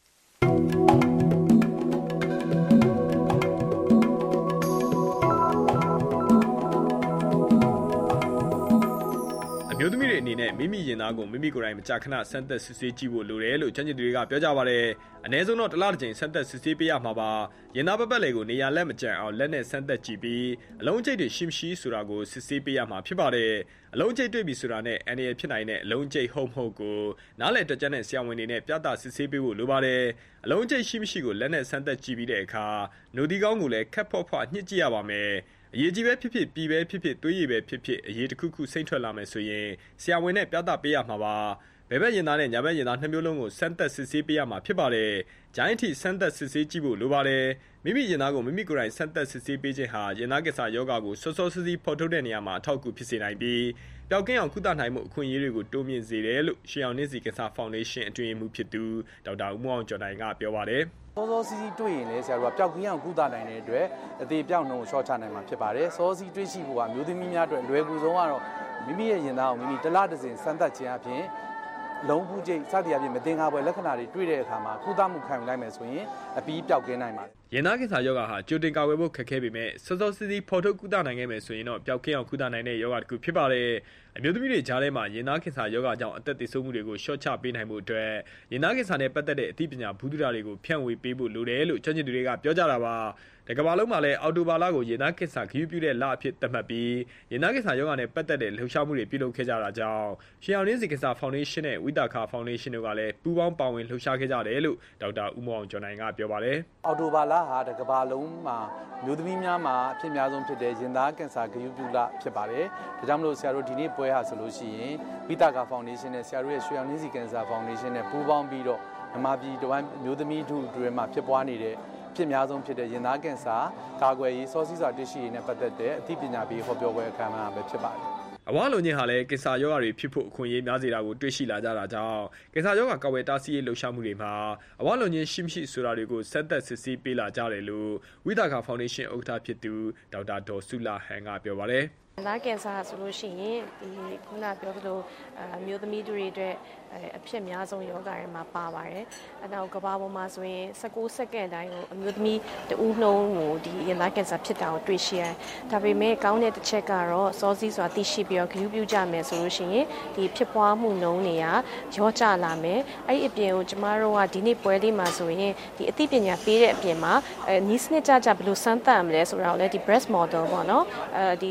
မျိုးသမီးတွေအနေနဲ့မိမိရင်သားကိုမိမိကိုယ်တိုင်မကြာခဏဆန်းသက်စစ်ဆေးကြည့်ဖို့လိုတယ်လို့ကျန်းကျင်သူတွေကပြောကြပါတယ်။အနည်းဆုံးတော့တစ်လတစ်ကြိမ်ဆန်းသက်စစ်ဆေးပေးရမှာပါ။ရင်သားပတ်ပတ်လည်ကိုနေရာလက်မကျန်အောင်လက်နဲ့ဆန်းသက်ကြည့်ပြီးအလုံးကျိတ်တွေရှိမရှိဆိုတာကိုစစ်ဆေးပေးရမှာဖြစ်ပါတယ်။အလုံးကျိတ်တွေ့ပြီဆိုတာနဲ့အန်ရယ်ဖြစ်နိုင်တဲ့အလုံးကျိတ်ဟုတ်မဟုတ်ကိုနားလည်တွက်ချက်တဲ့ဆရာဝန်တွေနဲ့ပြသစစ်ဆေးပေးဖို့လိုပါတယ်။အလုံးကျိတ်ရှိမရှိကိုလက်နဲ့ဆန်းသက်ကြည့်ပြီးတဲ့အခါနှုတ်ဒီကောင်းကိုလည်းခက်ဖော့ဖော့ညှစ်ကြည့်ရပါမယ်။အရေးကြီးပဲဖြစ်ဖြစ်ပြည်ပဲဖြစ်ဖြစ်သွေးရည်ပဲဖြစ်ဖြစ်အရေးတစ်ခုခုစိမ့်ထွက်လာမယ်ဆိုရင်ဆရာဝန်နဲ့ပြသပေးရမှာပါဘယ်ဘက်ရင်သားနဲ့ညာဘက်ရင်သားနှစ်မျိုးလုံးကိုစမ်းသပ်စစ်ဆေးပေးရမှာဖြစ်ပါတယ်ဂျိုင်းထီစမ်းသပ်စစ်ဆေးကြည့်ဖို့လိုပါတယ်မိမိရင်သားကိုမိမိကိုယ်တိုင်စမ်းသပ်စစ်ဆေးပေးခြင်းဟာရင်သားကင်ဆာရောဂါကိုစောစောစီးစီးဖော်ထုတ်တဲ့နေရာမှာအထောက်အကူဖြစ်စေနိုင်ပြီးပျောက်ကင်းအောင်ကုသနိုင်မှုအခွင့်အရေးတွေကိုတိုးမြင့်စေတယ်လို့ရှေးအောင်နှင်းစီကင်ဆာဖောင်ဒေးရှင်းအတွင်းရေးမှူးဖြစ်သူဒေါက်တာဦးမောင်ကျော်နိုင်ကပြောပါတယ်စောစောစီးစီးတွေ့ရင်လည်းဆရာတို့ကပျောက်ကင်းအောင်ကုသနိုင်တဲ့အတွက်အသေးပြောက်နှုံရှော့ချနိုင်မှာဖြစ်ပါတယ်စောစီးတွေ့ရှိဖို့ကမျိုးသမီးများအတွက်လွယ်ကူဆုံးကတော့မိမိရဲ့ရင်သားကိုမိမိတစ်လတစ်စင်စမ်းသပ်ခြင်းအပြင်လုံးဘူးကျိတ်စသည်အပြင်မတင်ကားပွဲလက္ခဏာတွေတွေ့တဲ့အခါမှာကုသမှုခံယူလိုက်မယ်ဆိုရင်အပြီးပျောက်ကင်းနိုင်ပါတယ်ရင်သားကင်ဆာရောဂါဟာကြိုတင်ကာကွယ်ဖို့ခက်ခဲပေမဲ့စောစောစီးစီးဖော်ထုတ်ကုသနိုင်ခဲ့မယ်ဆိုရင်တော့ပျောက်ကင်းအောင်ကုသနိုင်တဲ့ရောဂါတစ်ခုဖြစ်ပါတယ်အမျိုးသမီးတွေကြားထဲမှာရင်သားကင်ဆာရောဂါကြောင့်အသက်သေဆုံးမှုတွေကိုရှော့ချပေးနိုင်မှုအတွက်ရင်သားကင်ဆာနဲ့ပတ်သက်တဲ့အသိပညာဘူးတူတာတွေကိုဖြန့်ဝေပေးဖို့လိုတယ်လို့ကျွမ်းကျင်သူတွေကပြောကြတာပါတကမ္ဘာလုံးမှာလည်းအော်တိုဘာလကိုရင်သားကင်ဆာဂရုပြုတဲ့လအဖြစ်သတ်မှတ်ပြီးရင်သားကင်ဆာရောဂါနဲ့ပတ်သက်တဲ့လှုပ်ရှားမှုတွေပြုလုပ်ခဲ့ကြတာကြောင့်ရှေးအောင်နှင်းစီကင်ဆာဖောင်ဒေးရှင်းနဲ့ဝိတာခါဖောင်ဒေးရှင်းတို့ကလည်းပူးပေါင်းပါဝင်လှုပ်ရှားခဲ့ကြတယ်လို့ဒေါက်တာဦးမောင်ကျော်နိုင်ကပြောပါတယ်အော်တိုဘာလဟာတကမ္ဘာလုံးမှာမျိုးသမီးများမှာအဖြစ်များဆုံးဖြစ်တဲ့ရင်သားကင်ဆာဂရုပြုလဖြစ်ပါတယ်ဒါကြောင့်မလို့ဆရာတို့ဒီနေ့ပွဲဟာဆိုလို့ရှိရင်ဝိတာခါဖောင်ဒေးရှင်းနဲ့ဆရာတို့ရဲ့ရွှေအောင်နှင်းစီကင်ဆာဖောင်ဒေးရှင်းနဲ့ပူးပေါင်းပြီးတော့မြန်မာပြည်တဝမ်းမျိုးသမီးတို့တွေမှာဖြစ်ပွားနေတဲ့ဖြစ်များဆုံးဖြစ်တဲ့ရင်သားကင်ဆာကာကွယ်ရေးစောစီးစွာတွေ့ရှိရေးနဲ့ပတ်သက်တဲ့အသိပညာပေးဟောပြောပွဲအခမ်းအနားပဲဖြစ်ပါတယ်အဝါလုံးချင်းဟာလည်းကင်ဆာရောဂါတွေဖြစ်ဖို့အခွင့်အရေးများစေတာကိုတွေ့ရှိလာကြတာကြောင့်ကင်ဆာရောဂါကာကွယ်တားဆီးရေးလှုပ်ရှားမှုတွေမှာအဝါလုံးချင်းရှိမရှိဆိုတာတွေကိုစက်သက်စစ်ဆေးပေးလာကြတယ်လို့ဝိတာခါဖောင်ဒေးရှင်းဥက္ကဋ္ဌဖြစ်သူဒေါက်တာဒေါ်စုလာဟန်ကပြောပါတယ်လာကင်ဆာဆိုလို့ရှိရင်ဒီခုနပြောသလိုအမျိုးသမီးတွေအတွက်အဖြစ်များဆုံးယောဂတွေမှာပါပါတယ်။အဲနောက်ကဘာပေါ်မှာဆိုရင်nineteenစက္ကန့်တိုင်းကိုအမျိုးသမီးတဦးနှုန်းကိုဒီရင်သားကင်ဆာဖြစ်တာကိုတွေ့ရှိရတယ်။ဒါပေမဲ့ကောင်းတဲ့တစ်ချက်ကတော့စောစီးစွာသိရှိပြီးတော့ဂရုပြုကြမယ်ဆိုလို့ရှိရင်ဒီဖြစ်ပွားမှုနှုန်းတွေကရောကျလာမယ်။အဲ့ဒီအပြင်ကိုကျမတို့ကဒီနေ့ပွဲလေးမှာဆိုရင်ဒီအသိပညာပေးတဲ့အပြင်မှာအဲနီးစနစ်ကြကြဘယ်လိုစမ်းသပ်မလဲဆိုတာကိုလည်းဒီ breast model ပေါ့နော်။အဲဒီဟို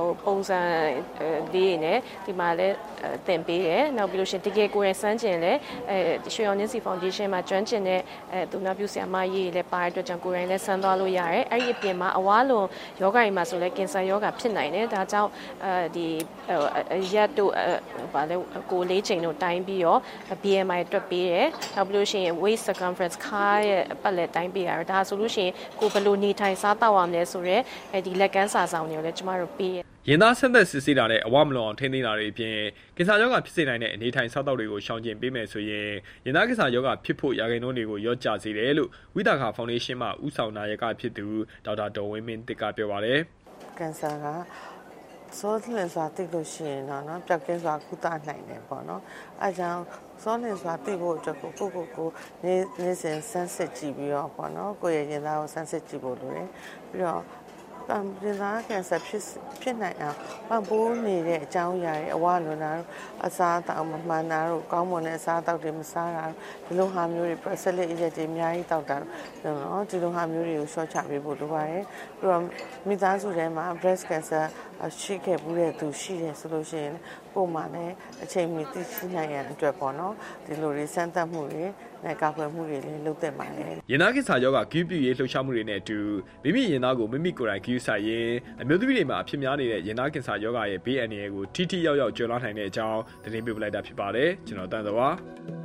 ပုံစံလေးနဲ့ဒီမှာလည်းသင်ပေးတယ်နောက်ပြီးလို့ရှိရင်တကယ်ကိုယ်ရင်စမ်းကျင်လည်းအဲရွှေရောင်နှင်းစီ foundation မှာကျွမ်းကျင်တဲ့အဲသူနာပြုဆရာမကြီးလည်းပါတဲ့အတွက်ကြောင့်ကိုယ်ရင်လည်းစမ်းသွားလို့ရတယ်အဲ့ဒီအပြင်မှာအဝါလွန်ယောဂတွေမှာဆိုလည်းကင်ဆာယောဂဖြစ်နိုင်တယ်ဒါကြောင့်အဲဒီရက်တို့ဗာလဲကိုလေးချိန်တို့တိုင်းပြီးတော့ B M I တွက်ပေးတယ်နောက်ပြီးလို့ရှိရင် waist circumference ခါရဲ့ပတ်လက်တိုင်းပေးရတယ်ဒါဆိုလို့ရှိရင်ကိုဘယ်လိုနေထိုင်စားတောက်ရမလဲဆိုတော့အဲဒီလက်ကမ်းစာဆောင်တွေကိုလည်းကျမတို့ပေးရရင်သားဆန်းသက်စစ်ဆေးတာနဲ့အဝမလွန်အောင်ထိန်းသိမ်းတာတွေအပြင်ကင်ဆာရောဂါဖြစ်စေနိုင်တဲ့အနေထိုင်စားတောက်တွေကိုရှောင်ကျဉ်ပေးမယ်ဆိုရင်ရင်သားကင်ဆာရောဂါဖြစ်ဖို့ရာခိုင်နှုန်းတွေကိုရော့ကျစေတယ်လို့ဝိသကာဖောင်ဒေးရှင်းမှဦးဆောင်နာယကဖြစ်သူဒေါက်တာဒေါ်ဝင်းမင်းတစ်ကပြောပါတယ်ကင်ဆာကစောလင်စွာသိလို့ရှိရင်တော့နော်ပျောက်ကင်းစွာကုသနိုင်တယ်ပေါ့နော်အဲကြောင့်စောလင်စွာသိဖို့အတွက်ကိုကိုကိုကိုနေနေစဉ်ဆန်းစစ်ကြည့်ပြီးတော့ပေါ့နော်ကိုယ့်ရဲ့ရင်သားကိုဆန်းစစ်ကြည့်ဖို့လိုတယ်ပြီးတော့ပန်ရင်သားကင်ဆာဖြစ်ဖြစ်နိုင်အောင်ပံ့ပိုးနေတဲ့အကြောင်းအရာတွေအဝလွန်တာအစားအသောက်မမှန်တာတို့ကောင်းမွန်တဲ့အစားအသောက်တွေမစားတာဒီလိုဟာမျိုးတွေ processed အရက်တွေအများကြီးတောက်တာနော်ဒီလိုဟာမျိုးတွေကိုရှော့ချပေးဖို့လိုပါတယ်ပြီးတော့မိသားစုထဲမှာ breast cancer ရှိခဲ့ဘူးတဲ့သူရှိတယ်ဆိုလို့ရှိရင်ပုံမှန်လည်းအချိန်မီသိရှိနိုင်ရတဲ့အတွက်ပေါ့နော်ဒီလိုတွေစမ်းသပ်မှုတွေနဲ့ကာကွယ်မှုတွေလည်းလုပ်သင့်ပါတယ်ရင်သားကင်ဆာရောဂါဂရုပြုရေးလှုပ်ရှားမှုတွေနဲ့အတူမိမိရင်သားကိုမိမိကိုယ်တိုင်ဂရုစိုက်ရင်အမျိုးသမီးတွေမှာအဖြစ်များနေတဲ့ရင်သားကင်ဆာရောဂါရဲ့ဘေးအန္တရာယ်ကိုထိထိရောက်ရောက်ကျော်လွှားနိုင်တဲ့အကြောင်းသတင်းပေးပို့လိုက်တာဖြစ်ပါတယ်ကျွန်တော်တန်စောပါ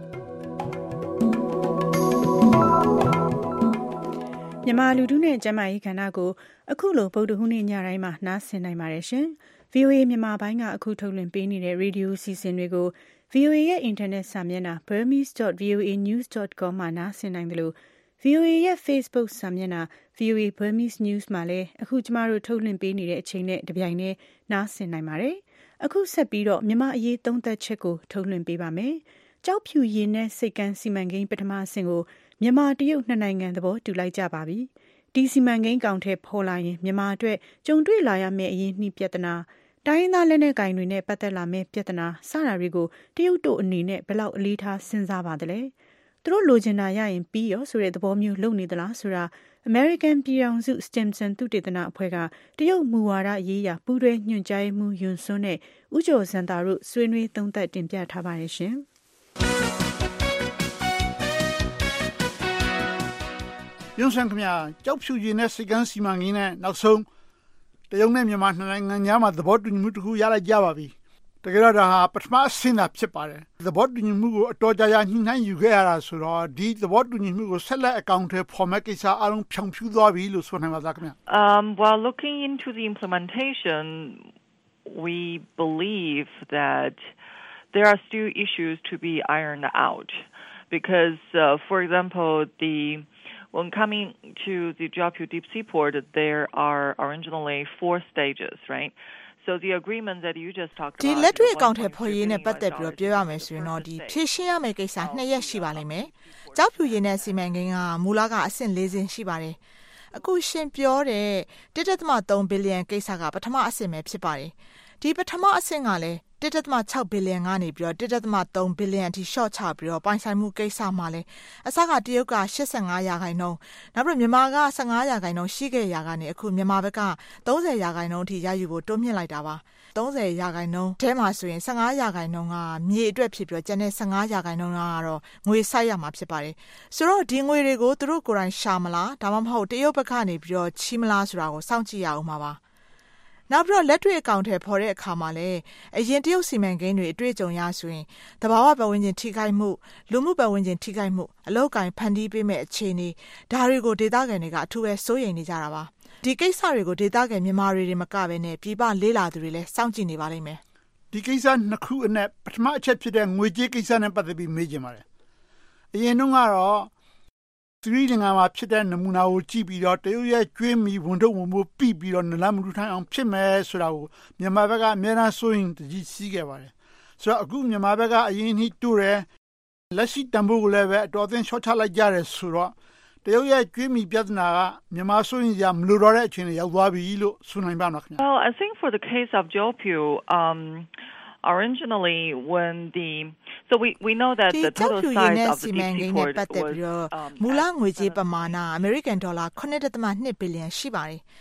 မြန်မာလူထုနဲ့ကျန်းမာရေးကဏ္ဍကိုအခုလိုဗုဒ္ဓဟူးနေ့ညတိုင်းမှာနားဆင်နိုင်ပါတယ်ရှင်။ V O A မြန်မာပိုင်းကအခုထုတ်လွှင့်ပေးနေတဲ့ရေဒီယိုအစီအစဉ်တွေကို V O A ရဲ့အင်တာနက်စာမျက်နှာ burmese dot voa news dot com မှာနားဆင်နိုင်တယ်လို့ V O A ရဲ့ Facebook စာမျက်နှာ V O A Burmese News မှာလည်းအခုကျမတို့ထုတ်လွှင့်ပေးနေတဲ့အချိန်နဲ့တပြိုင်တည်းနားဆင်နိုင်ပါတယ်။အခုဆက်ပြီးတော့မြန်မာအရေးသုံးသပ်ချက်ကိုထုတ်လွှင့်ပေးပါမယ်။ကျောက်ဖြူရေနက်စိတ်ကမ်းစီမံကိန်းပထမအဆင့်ကိုမြန်မာတရုတ်နှစ်နိုင်ငံသဘောတူလိုက်ကြပါပြီ။ဒီစီမံကိန်းကောင်ထဲပေါ်လာရင်မြန်မာအတွက်ကြုံတွေ့လာရမယ့်အရေးနှိပြဿနာတိုင်းရင်းသားလက်နက်ကိုင်တွေနဲ့ပတ်သက်လာမယ့်ပြဿနာစတာတွေကိုတရုတ်တို့အနေနဲ့ဘယ်လောက်အလေးထားစဉ်းစားပါသလဲ။သူတို့လိုချင်တာရရင်ပြီးရောဆိုတဲ့သဘောမျိုးလုပ်နေသလားဆိုတာ American ပြည်ထောင်စု Stimson သုတေသနအဖွဲ့ကတရုတ်မူဝါဒရေးရာပူးတွဲညွှန်ကြားရေးမှူးယွန်စွန်းနဲ့ဦးကျော်စံတာတို့ဆွေးနွေးသုံးသပ်တင်ပြထားပါတယ်ရှင်။ရုံးဆန်းခင်ဗျာကြောက်ဖြူရည်နဲ့စိတ်ကန်းစီမံကိန်းနဲ့နောက်ဆုံးတရုတ်နဲ့မြန်မာနှစ်နိုင်ငံကြားမှာသဘောတူညီမှုတစ်ခုရလိုက်ကြပါပြီတကယ်တော့ဒါဟာပထမအဆင့်သာဖြစ်ပါတယ်သဘောတူညီမှုကိုအတော်ကြာကြာညှိနှိုင်းယူခဲ့ရတာဆိုတော့ဒီသဘောတူညီမှုကိုဆက်လက်အကောင့်ထဲပေါ်မဲ့ကိစ္စအလုံးဖြောင်ဖြူးသွားပြီလို့ဆိုနိုင်ပါသားခင်ဗျာ Um while looking into the implementation we believe that there are still issues to be ironed out because uh, for example the when coming to the Jiaopyu deep sea port, there are originally four stages, right? So the agreement that you just talked about. ဒီလက်တွေ့အကောင့်ထဲပေါ်ရေးနဲ့ပတ်သက်ပြီးတော့ပြောရမယ်ဆိုရင်တော့ဒီဖြည့်ရှင်းရမယ့်ကိစ္စနှစ်ရက်ရှိပါလိမ့်မယ်။ကြောက်ဖြူရည်နဲ့စီမံကိန်းကမူလကအဆင့်၄ဆင့်ရှိပါတယ်။အခုရှင်ပြောတဲ့ one point three ဘီလီယံကိစ္စကပထမအဆင့်ပဲဖြစ်ပါတယ်။ဒီပထမအဆင့်ကလည်းone point sixဘီလီယံကနေပြီးတော့one point threeဘီလီယံအထိရှော့ချပြီးတော့ပိုင်ဆိုင်မှုကိစ္စမှာလဲအစကတရုတ်ကeighty-fiveရာခိုင်နှုန်းနောက်ပြီးမြန်မာကfifteenရာခိုင်နှုန်းရှိခဲ့ရာကနေအခုမြန်မာဘက်ကthirtyရာခိုင်နှုန်းအထိရယူဖို့တွန်းမြင့်လိုက်တာပါthirtyရာခိုင်နှုန်းထဲမှာဆိုရင်fifteenရာခိုင်နှုန်းကမြေအတွက်ဖြစ်ပြီးတော့ကျန်တဲ့fifteenရာခိုင်နှုန်းကတော့ငွေစိုက်ရမှာဖြစ်ပါတယ်ဆိုတော့ဒီငွေတွေကိုသူတို့ကိုယ်တိုင်ရှာမလားဒါမှမဟုတ်တရုတ်ဘက်ကနေပြီးတော့ချီးမလားဆိုတာကိုစောင့်ကြည့်ရအောင်ပါပါနောက်ပြီးတော့လက်တွေ့အကောင့်ထဲပေါ်တဲ့အခါမှာလည်းအရင်တရုတ်စီမံကိန်းတွေအတွေ့အကြုံရဆိုရင်တဘာဝပတ်ဝန်းကျင်ထိခိုက်မှုလူမှုပတ်ဝန်းကျင်ထိခိုက်မှုအလောက်ကိုင်းဖန်တီးပေးမဲ့အခြေအနေဒါတွေကိုဒေသခံတွေကအထူးပဲစိုးရိမ်နေကြတာပါဒီကိစ္စတွေကိုဒေသခံမြန်မာတွေတွေမကဘဲနဲ့ပြည်ပလေးလာသူတွေလည်းစောင့်ကြည့်နေပါလိမ့်မယ်ဒီကိစ္စနှစ်ခုအနက်ပထမအချက်ဖြစ်တဲ့ငွေကြေးကိစ္စနဲ့ပတ်သက်ပြီးမေးချင်ပါတယ်အရင်တုန်းကတော့သီရိလင်္ကာမှာဖြစ်တဲ့နမူနာကိုကြည့်ပြီးတော့တရုတ်ရဲ့ကျွေးမီဝန်ထုတ်ဝန်မှုပြီးပြီးတော့နလမလူထိုင်အောင်ဖြစ်မယ်ဆိုတာကိုမြန်မာဘက်ကအများအားစိုးရင်တကြီးစီးခဲ့ပါတယ်ဆိုတော့အခုမြန်မာဘက်ကအရင်နှိတိုးတယ်လက်ရှိတံပိုးကိုလည်းပဲအတော်အသင့်ရှော့ချလိုက်ကြတယ်ဆိုတော့တရုတ်ရဲ့ကျွေးမီပြဿနာကမြန်မာစိုးရင်ကြာမလိုတော့တဲ့အခြေအနေရောက်သွားပြီလို့ဆိုနိုင်ပါမလားခင်ဗျာ Well I think for the case of Jiaopyu um originally when the so we we know that the total size of the deep sea port was မူလငွေကြေးပမာဏ American dollar nine point two ဘီလီယံရှိပါတယ်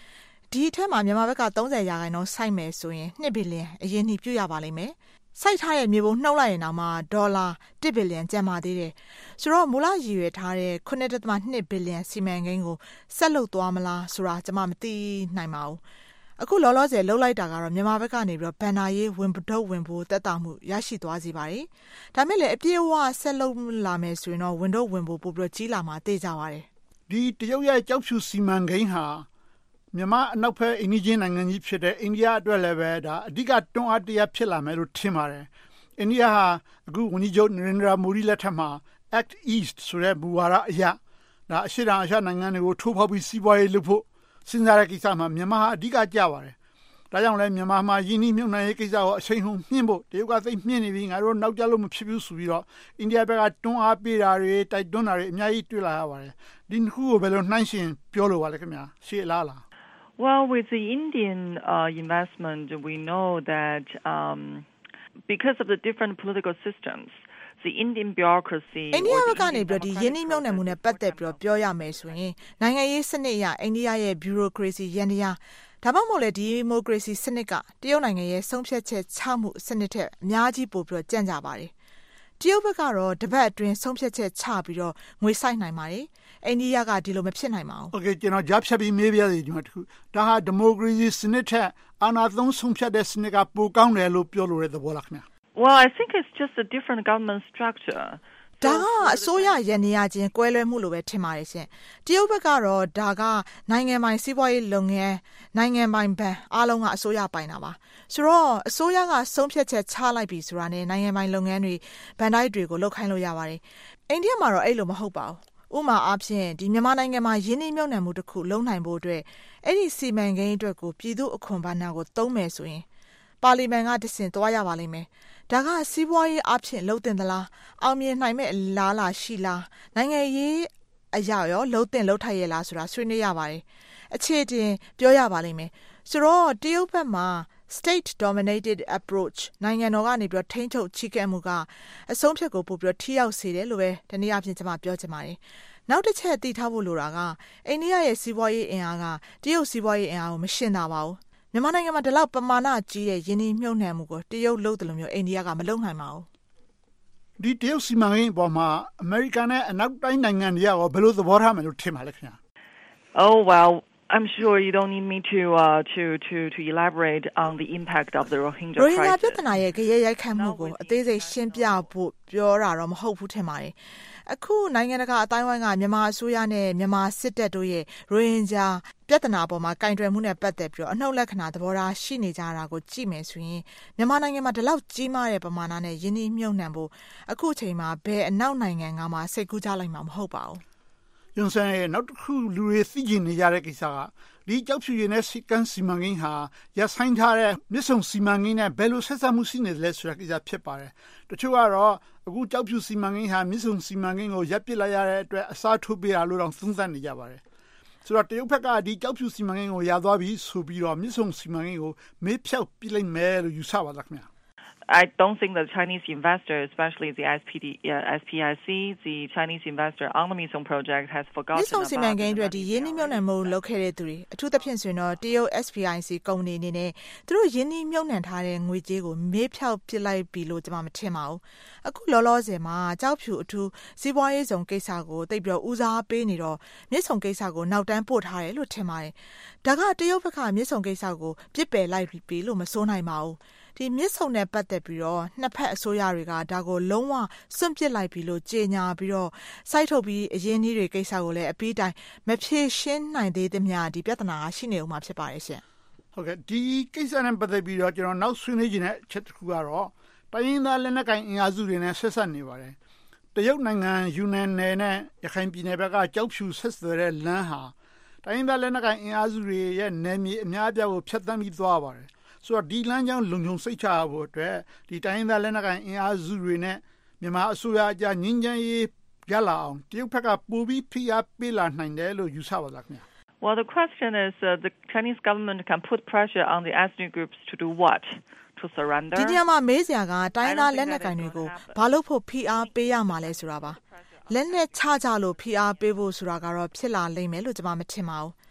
ဒီထက်မှာမြန်မာဘက်ကသirtyရာခိုင်နှုန်းစိုက်မယ်ဆိုရင်twoဘီလီယံအရင်နှိပြုရပါလိမ့်မယ်စိုက်ထားတဲ့မြေပုံနှုတ်လိုက်ရင်တော့မှဒေါ်လာoneဘီလီယံကျန်ပါသေးတယ်ဆိုတော့မူလရည်ရွယ်ထားတဲ့nine point twoဘီလီယံစီမံကိန်းကိုဆက်လုပ်သွားမလားဆိုတာကျွန်မမသိနိုင်ပါဘူးအခုလောလောဆယ်လှုပ်လိုက်တာကတော့မြန်မာဘက်ကနေပြီးတော့ဘန်နာရေးဝင်ပထုတ်ဝင်ဖို့တက်တာမှုရရှိသွားစေပါတယ်ဒါမဲ့လည်းအပြည့်အဝဆက်လုပ်လာမယ်ဆိုရင်တော့ဝင်တော့ဝင်ဖို့ပို့ပြီးတော့ကြီးလာမှာသိကြပါတယ်ဒီတရုတ်ရဲ့ကြောက်ဖြူစီမံကိန်းဟာမြန်မာအနောက်ဘက်အိန္ဒိယနိုင်ငံကြီးဖြစ်တဲ့အိန္ဒိယအတွက်လည်းပဲဒါအဓိကတွန်းအားတရားဖြစ်လာမယ်လို့ထင်ပါတယ်အိန္ဒိယဟာအခုဝန်ကြီးချုပ်နရင်ဒရာမိုဒီလက်ထက်မှာ Act East ဆိုတဲ့မူဝါဒအရဒါအရှေ့တောင်အာရှနိုင်ငံတွေကိုထိုးဖောက်ပြီးစီးပွားရေးလုပ်ဖို့စဉ်းစားတဲ့ကိစ္စမှာမြန်မာဟာအဓိကကြပါတယ်ဒါကြောင့်လည်းမြန်မာမှာယင်းနှိမ့်မြုပ်နှံရေးကိစ္စကိုအချိန်ဟုန်မြင့်ဖို့တရုတ်ကသိမြင့်နေပြီးငါတို့နောက်ကျလို့မဖြစ်ဘူးဆိုပြီးတော့အိန္ဒိယဘက်ကတွန်းအားပေးတာတွေတိုက်တွန်းတာတွေအများကြီးတွေ့လာရပါတယ်ဒီနှစ်ခုကိုဘယ်လိုနှိုင်းယှဉ်ပြောလို့ပါလဲခင်ဗျာရှေ့လားလား Well, with the Indian uh, investment, we know that um, because of the different political systems, the Indian bureaucracy အိန္ဒိယဘက်ကနေပြီးတော့ဒီယင်းနှိမ့်မြုပ်နှံမှုနဲ့ပတ်သက်ပြီးတော့ပြောရမယ်ဆိုရင်နိုင်ငံရေးစနစ်အရအိန္ဒိယရဲ့ bureaucracy ယန္တရားဒါမှမဟုတ်လေဒီမိုကရေစီစနစ်ကတရုတ်နိုင်ငံရဲ့ဆုံးဖြတ်ချက်ချမှုစနစ်ထက်အများကြီးပိုပြီးတော့ကြန့်ကြပါတယ်တရုတ်ဘက်ကတော့တပတ်အတွင်းဆုံးဖြတ်ချက်ချပြီးတော့ငွေစိုက်နိုင်ပါတယ်အိန္ဒိယကဒီလိုမဖြစ်နိုင်ပါဘူး Okay ကျွန်တော်ကြားဖြတ်ပြီးမေးပြရစီဒီမှာတခုဒါဟာဒီမိုကရေစီစနစ်ထက်အာဏာသုံးဆုံးဖြတ်တဲ့စနစ်ကပိုကောင်းတယ်လို့ပြောလို့ရတဲ့သဘောလားခင်ဗျာ Well, I think it's just a different government structure. ဒါကအစိုးရရန်နေရချင်းကွဲလွဲမှုလိုပဲထင်ပါတယ်ရှင်တရုတ်ဘက်ကတော့ဒါကနိုင်ငံပိုင်စီးပွားရေးလုပ်ငန်းနိုင်ငံပိုင်ဘဏ်အားလုံးကအစိုးရပိုင်တာပါဆိုတော့အစိုးရကဆုံးဖြတ်ချက်ချလိုက်ပြီဆိုတာနဲ့နိုင်ငံပိုင်လုပ်ငန်းတွေဘဏ်တိုက်တွေကိုလုပ်ခိုင်းလို့ရပါတယ်အိန္ဒိယမှာတော့အဲ့လိုမဟုတ်ပါဘူးဥမာအားဖြင့်ဒီမြန်မာနိုင်ငံမှာယင်းနှိမ့်မြုပ်နှံမှုတစ်ခုလုံးနိုင်ဖို့အတွက်အဲ့ဒီစီမံကိန်းအတွက်ကိုပြည်သူ့အခွန်ဘဏ္ဍာကိုသုံးမယ်ဆိုရင်ပါလီမန်ကတဆင့်သွားရပါလိမ့်မယ်ဒါကစီးပွားရေးအဖြစ်လှုပ်တင်သလားအောင်မြင်နိုင်မဲ့လားလားရှိလားနိုင်ငံရေးအရာရောလှုပ်တင်လှုပ်ထိုက်ရလားဆိုတာဆွေးနွေးရပါတယ်အခြေတင်ပြောရပါလိမ့်မယ်ဆိုတော့တရုတ်ဘက်မှာ state dominated approach နိုင်ငံတော်ကနေပြီးတော့ထိန်းချုပ်ချိကဲမှုကအဆုံးဖြတ်ကိုပို့ပြီးတော့ထိရောက်စေတယ်လို့ပဲဒီနေ့အပြင်ကျွန်မပြောချင်ပါတယ်နောက်တစ်ချက်သိထားဖို့လိုတာကအိန္ဒိယရဲ့စီးပွားရေးအင်အားကတရုတ်စီးပွားရေးအင်အားကိုမရှင်းတာပါဘူးမြန်မာနိုင်ငံမှာဒီလောက်ပမာဏကြီးတဲ့ယင်းနှိမ့်မြုပ်နှံမှုကိုတရုတ်လုပ်တယ်လို့မျိုးအိန္ဒိယကမလုပ်နိုင်ပါဘူးဒီတရုတ်စီမံကိန်းအပေါ်မှာအမေရိကန်နဲ့အနောက်တိုင်းနိုင်ငံတွေကရောဘယ်လိုသဘောထားမယ်လို့ထင်ပါလဲခင်ဗျာ Oh well I'm sure you don't need me to uh, to to to elaborate on the impact of the Rohingya crisis. Rohingya ပြဿနာရဲ့ကြရရိုက်ခတ်မှုကိုအသေးစိတ်ရှင်းပြဖို့ပြောတာတော့မဟုတ်ဘူးထင်ပါတယ်။အခုနိုင်ငံတကာအတိုင်းအဝိုင်းကမြန်မာအစိုးရနဲ့မြန်မာစစ်တပ်တို့ရဲ့ Rohingya ပြဿနာပေါ်မှာကင်တွယ်မှုနဲ့ပတ်သက်ပြီးတော့အနှုတ်လက္ခဏာသဘောထားရှိနေကြတာကိုကြည့်မယ်ဆိုရင်မြန်မာနိုင်ငံမှာဒီလောက်ကြီးမားတဲ့ပမာဏနဲ့ယင်းနှိမ့်မြုပ်နှံဖို့အခုအချိန်မှာဘယ်အနောက်နိုင်ငံကမှစိတ်ကူးကြလိုက်မှာမဟုတ်ပါဘူး။ယွန်ဆန်ရဲ့နောက်တစ်ခုလူတွေသိကျင်နေကြတဲ့ကိစ္စကဒီကြောက်ဖြူရည်နဲ့စီကန်းစီမံကိန်းဟာရဆိုင်ထားတဲ့မြစ်ဆုံစီမံကိန်းနဲ့ဘယ်လိုဆက်စပ်မှုရှိနေလဲဆိုတာကိစ္စဖြစ်ပါတယ်။တချို့ကတော့အခုကြောက်ဖြူစီမံကိန်းဟာမြစ်ဆုံစီမံကိန်းကိုရပ်ပစ်လိုက်ရတဲ့အတွက်အစားထိုးပေးတာလို့တော့သုံးသပ်နေကြပါတယ်။ဆိုတော့တရုတ်ဘက်ကဒီကြောက်ဖြူစီမံကိန်းကိုရသွားပြီဆိုပြီးတော့မြစ်ဆုံစီမံကိန်းကိုမေးဖြောက်ပြလိုက်မယ်လို့ယူဆပါလားခင်ဗျာ။ I don't think the Chinese investor, especially the S P D, uh, S P I C, the Chinese investor on the Misong project has forgotten about. ဒီဆောင်စီမံကိန်းတွေဒီရင်းနှီးမြှုပ်နှံမှုလုပ်ခဲ့တဲ့သူတွေအထူးသဖြင့်ဆိုရင်တော့တရုတ် S P I C ကုမ္ပဏီအနေနဲ့သူတို့ရင်းနှီးမြှုပ်နှံထားတဲ့ငွေကြေးကိုမေးဖြောက်ပစ်လိုက်ပြီလို့ကျွန်မမထင်ပါဘူး။အခုလောလောဆယ်မှာကြောက်ဖြူအထူးစီးပွားရေးဆောင်ကိစ္စကိုတိတ်ပြီးတော့ဦးစားပေးနေတော့မြစ်ဆုံကိစ္စကိုနောက်တန်းပို့ထားတယ်လို့ထင်ပါတယ်။ဒါကတရုတ်ဘက်ကမြစ်ဆုံကိစ္စကိုပြစ်ပယ်လိုက်ပြီလို့မဆိုနိုင်ပါဘူး။ဒီမြစ်ဆုံနဲ့ပတ်သက်ပြီးတော့နှစ်ဖက်အစိုးရတွေကဒါကိုလုံးဝစွန့်ပစ်လိုက်ပြီလို့ကြေညာပြီးတော့စိုက်ထုတ်ပြီးအရင်းနှီးတွေကိစ္စကိုလည်းအပြီးတိုင်မဖြေရှင်းနိုင်သေးသမျှဒီပြဿနာကရှိနေဦးမှာဖြစ်ပါတယ်ရှင်။ဟုတ်ကဲ့ဒီကိစ္စနဲ့ပတ်သက်ပြီးတော့ကျွန်တော်နောက်ဆွေးနွေးခြင်းတဲ့အချက်တစ်ခုကတော့တိုင်းရင်းသားလက်နက်ကိုင်အင်အားစုတွေနဲ့ဆက်ဆက်နေပါတယ်။တရုတ်နိုင်ငံယူနန်နယ်နဲ့ရခိုင်ပြည်နယ်ဘက်ကကြောက်ဖြူဆက်သွယ်တဲ့လမ်းဟာတိုင်းရင်းသားလက်နက်ကိုင်အင်အားစုတွေရဲ့နယ်မြေအများအပြားကိုဖျက်ဆီးပြီးသွားပါတယ်။ဆိုတော့ဒီလမ်းကြောင်းလုံခြုံစိတ်ချဖို့အတွက်ဒီတိုင်းရင်းသားလက်နက်ကိုင်အင်အားစုတွေနဲ့မြန်မာအစိုးရအကြားငြင်းချမ်းရေးရလာအောင်တရုတ်ဘက်ကပိုပြီးဖိအားပေးလာနိုင်တယ်လို့ယူဆပါလားခင်ဗျာ Well, the question is uh, the Chinese government can put pressure on the ethnic groups to do what? To surrender? ဒီညမှာမေးစရာကတိုင်းသားလက်နက်ကိုင်တွေကိုဘာလို့ဖို့ဖိအားပေးရမှာလဲဆိုတာပါလက်နဲ့ချကြလို့ဖိအားပေးဖို့ဆိုတာကတော့ဖြစ်လာလိမ့်မယ်လို့ကျွန်မမထင်ပါဘူး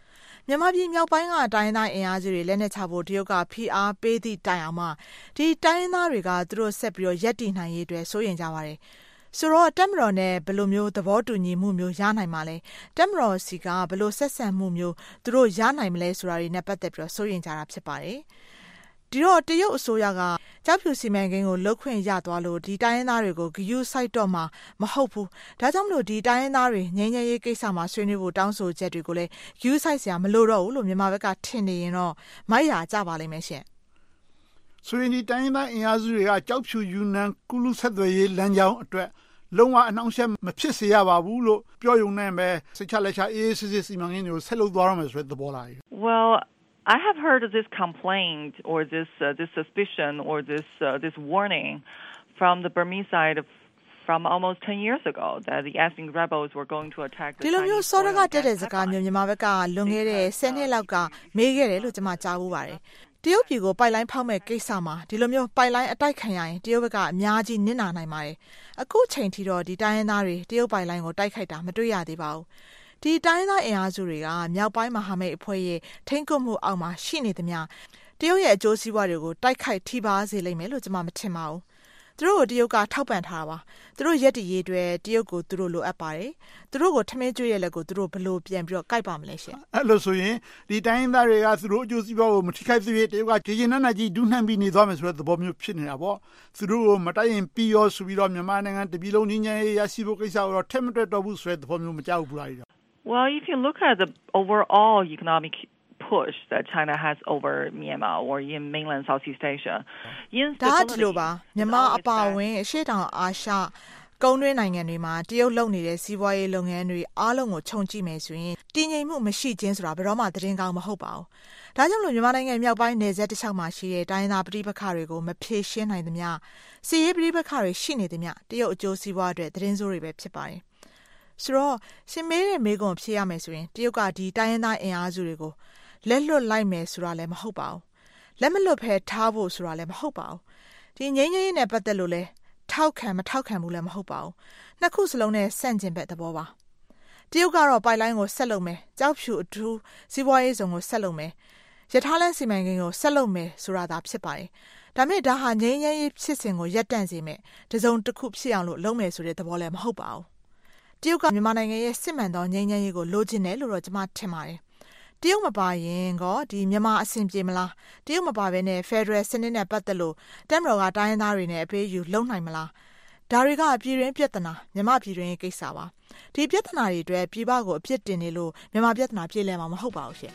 မြန်မာပြည်မြောက်ပိုင်းကတိုင်းသားအင်အားစုတွေလက်နက်ချဖို့တရုတ်ကဖိအားပေးသည့်တိုင်အောင်မှဒီတိုင်းသားတွေကသူတို့ဆက်ပြီးတော့ရပ်တည်နိုင်ရေးအတွက်စိုးရိမ်ကြပါတယ်ဆိုတော့တက်မတော်နဲ့ဘယ်လိုမျိုးသဘောတူညီမှုမျိုးရနိုင်မှာလဲတက်မတော်စီကဘယ်လိုဆက်ဆံမှုမျိုးသူတို့ရနိုင်မလဲဆိုတာတွေနဲ့ပတ်သက်ပြီးတော့စိုးရိမ်ကြတာဖြစ်ပါတယ်ဒီတော့တရုတ်အစိုးရကကြောက်ဖြူစီမံကိန်းကိုလုတ်ခွင့်ရသွားလို့ဒီတိုင်းရင်းသားတွေကိုဂယုစိုက်တော့မှာမဟုတ်ဘူးဒါကြောင့်မလို့ဒီတိုင်းရင်းသားတွေငြိမ်းချမ်းရေးကိစ္စမှာဆွေးနွေးဖို့တောင်းဆိုချက်တွေကိုလည်းဂယုစိုက်စရာမလိုတော့ဘူးလို့မြန်မာဘက်ကထင်နေရင်တော့မိုက်ရာကြပါလိမ့်မယ်ရှင်ဆိုရင်ဒီတိုင်းရင်းသားအင်အားစုတွေကကြောက်ဖြူယူနန်ကုလူဆက်သွယ်ရေးလမ်းကြောင်းအတွက်လုံးဝအနှောင့်အယှက်မဖြစ်စေရပါဘူးလို့ပြောရုံနဲ့ပဲစိတ်ချလက်ချအေးအေးဆေးဆေးစီမံကိန်းတွေကိုဆက်လုပ်သွားရမယ်ဆိုတဲ့သဘောလား Well I have heard of this complaint or this uh, this suspicion or this uh, this warning from the Burmese side of, from almost ten years ago that the ethnic rebels were going to attack the Chinese. ဒီလိုမျိုးစောရကတက်တဲ့စကားမျိုးမြန်မာဘက်ကလွန်ခဲ့တဲ့ဆယ်နှစ်လောက်ကမေးခဲ့တယ်လို့ကျွန်မကြားဘူးပါတယ်တရုတ်ပြည်ကိုပိုက်လိုင်းဖောက်မဲ့ကိစ္စမှာဒီလိုမျိုးပိုက်လိုင်းအတိုက်ခံရရင်တရုတ်ဘက်ကအများကြီးနစ်နာနိုင်ပါတယ်အခုချိန်ထိတော့ဒီတိုင်းရင်းသားတွေတရုတ်ပိုက်လိုင်းကိုတိုက်ခိုက်တာမတွေ့ရသေးပါဘူးဒီတိုင်းသားအင်အားစုတွေကမြောက်ပိုင်းမဟာမိတ်အဖွဲ့ရဲ့ထိန်းချုပ်မှုအောက်မှာရှိနေသမျှတရုတ်ရဲ့အကျိုးစီးပွားတွေကိုတိုက်ခိုက်ထိပါစေလိမ့်မယ်လို့ကျွန်မမထင်ပါဘူးသူတို့ကိုတရုတ်ကထောက်ပံ့ထားတာပါသူတို့ရက်တည်ရေးတွေတရုတ်ကိုသူတို့လိုအပ်ပါတယ်သူတို့ကိုထမင်းကျွေးရဲ့လက်ကိုသူတို့ဘယ်လိုပြန်ပြီးတော့ကြိုက်ပါမလဲရှင်အဲ့လိုဆိုရင်ဒီတိုင်းသားတွေကသူတို့အကျိုးစီးပွားကိုမထိခိုက်သေးတရုတ်ကကြေကျနန်းနာကြီးဒုနှံပြီးနေသွားမယ်ဆိုတဲ့သဘောမျိုးဖြစ်နေတာပေါ့သူတို့ကိုမတိုက်ရင်ပြီးရောဆိုပြီးတော့မြန်မာနိုင်ငံတပြည်လုံးငြိမ်းချမ်းရေးရရှိဖို့ကိစ္စကိုတော့ထက်မတွက်တော့ဘူးဆိုတဲ့သဘောမျိုးမကြောက်ဘူးလား Well, if you look at the overall economic push that China has over Myanmar or in mainland Southeast Asia, yes, ဒါဒီလိုပါမြန်မာအပါအဝင်အရှေ့တောင်အာရှကုန်းတွင်းနိုင်ငံတွေမှာတရုတ်လုပ်နေတဲ့စီးပွားရေးလုပ်ငန်းတွေအားလုံးကိုခြုံကြည့်မယ်ဆိုရင်တည်ငြိမ်မှုမရှိခြင်းဆိုတာဘယ်တော့မှသတင်းကောင်းမဟုတ်ပါဘူး။ဒါကြောင့်မလို့မြန်မာနိုင်ငံမြောက်ပိုင်းနယ်စပ်တစ်လျှောက်မှာရှိတဲ့တိုင်းသားပြည်ပခါတွေကိုမဖြေရှင်းနိုင်သမျှစီးရေးပြည်ပခါတွေရှိနေသမျှတရုတ်အကျိုးစီးပွားအတွက်သတင်းစိုးတွေပဲဖြစ်ပါတယ်။ဆိုတော့ရှင်မေးတဲ့မေးခွန်းဖြေရမယ်ဆိုရင်တရုတ်ကဒီတိုင်းရင်းသားအင်အားစုတွေကိုလက်လွတ်လိုက်မယ်ဆိုတာလည်းမဟုတ်ပါဘူးလက်မလွတ်ဖဲထားဖို့ဆိုတာလည်းမဟုတ်ပါဘူးဒီငြိမ်းချမ်းရေးနဲ့ပတ်သက်လို့လည်းထောက်ခံမထောက်ခံဘူးလည်းမဟုတ်ပါဘူးနှစ်ခုစလုံးနဲ့ဆန့်ကျင်ဘက်သဘောပါတရုတ်ကတော့ပိုက်လိုင်းကိုဆက်လုပ်မယ်ကြောက်ဖြူအထူးစီးပွားရေးဆောင်ကိုဆက်လုပ်မယ်ရထားလမ်းစီမံကိန်းကိုဆက်လုပ်မယ်ဆိုတာသာဖြစ်ပါတယ်ဒါမဲ့ဒါဟာငြိမ်းချမ်းရေးဖြစ်စဉ်ကိုရပ်တန့်စေမယ်တစုံတစ်ခုဖြစ်အောင်လို့လုပ်မယ်ဆိုတဲ့သဘောလည်းမဟုတ်ပါဘူးတရုတ်ကမြန်မာနိုင်ငံရဲ့စစ်မှန်သောငြိမ်းချမ်းရေးကိုလိုချင်တယ်လို့တော့ကျွန်မထင်ပါတယ်တရုတ်မပါရင်ကောဒီမြန်မာအဆင်ပြေမလားတရုတ်မပါဘဲနဲ့ Federal စနစ်နဲ့ပတ်သက်လို့တက်မတော်ကတိုင်းရင်းသားတွေနဲ့အပေးယူလုံနိုင်မလားဒါတွေကပြည်တွင်းပြဿနာမြန်မာပြည်တွင်းကိစ္စပါဒီပြဿနာတွေအတွက်ပြည်ပကိုအပြစ်တင်နေလို့မြန်မာပြဿနာပြေလည်မှာမဟုတ်ပါဘူးရှင်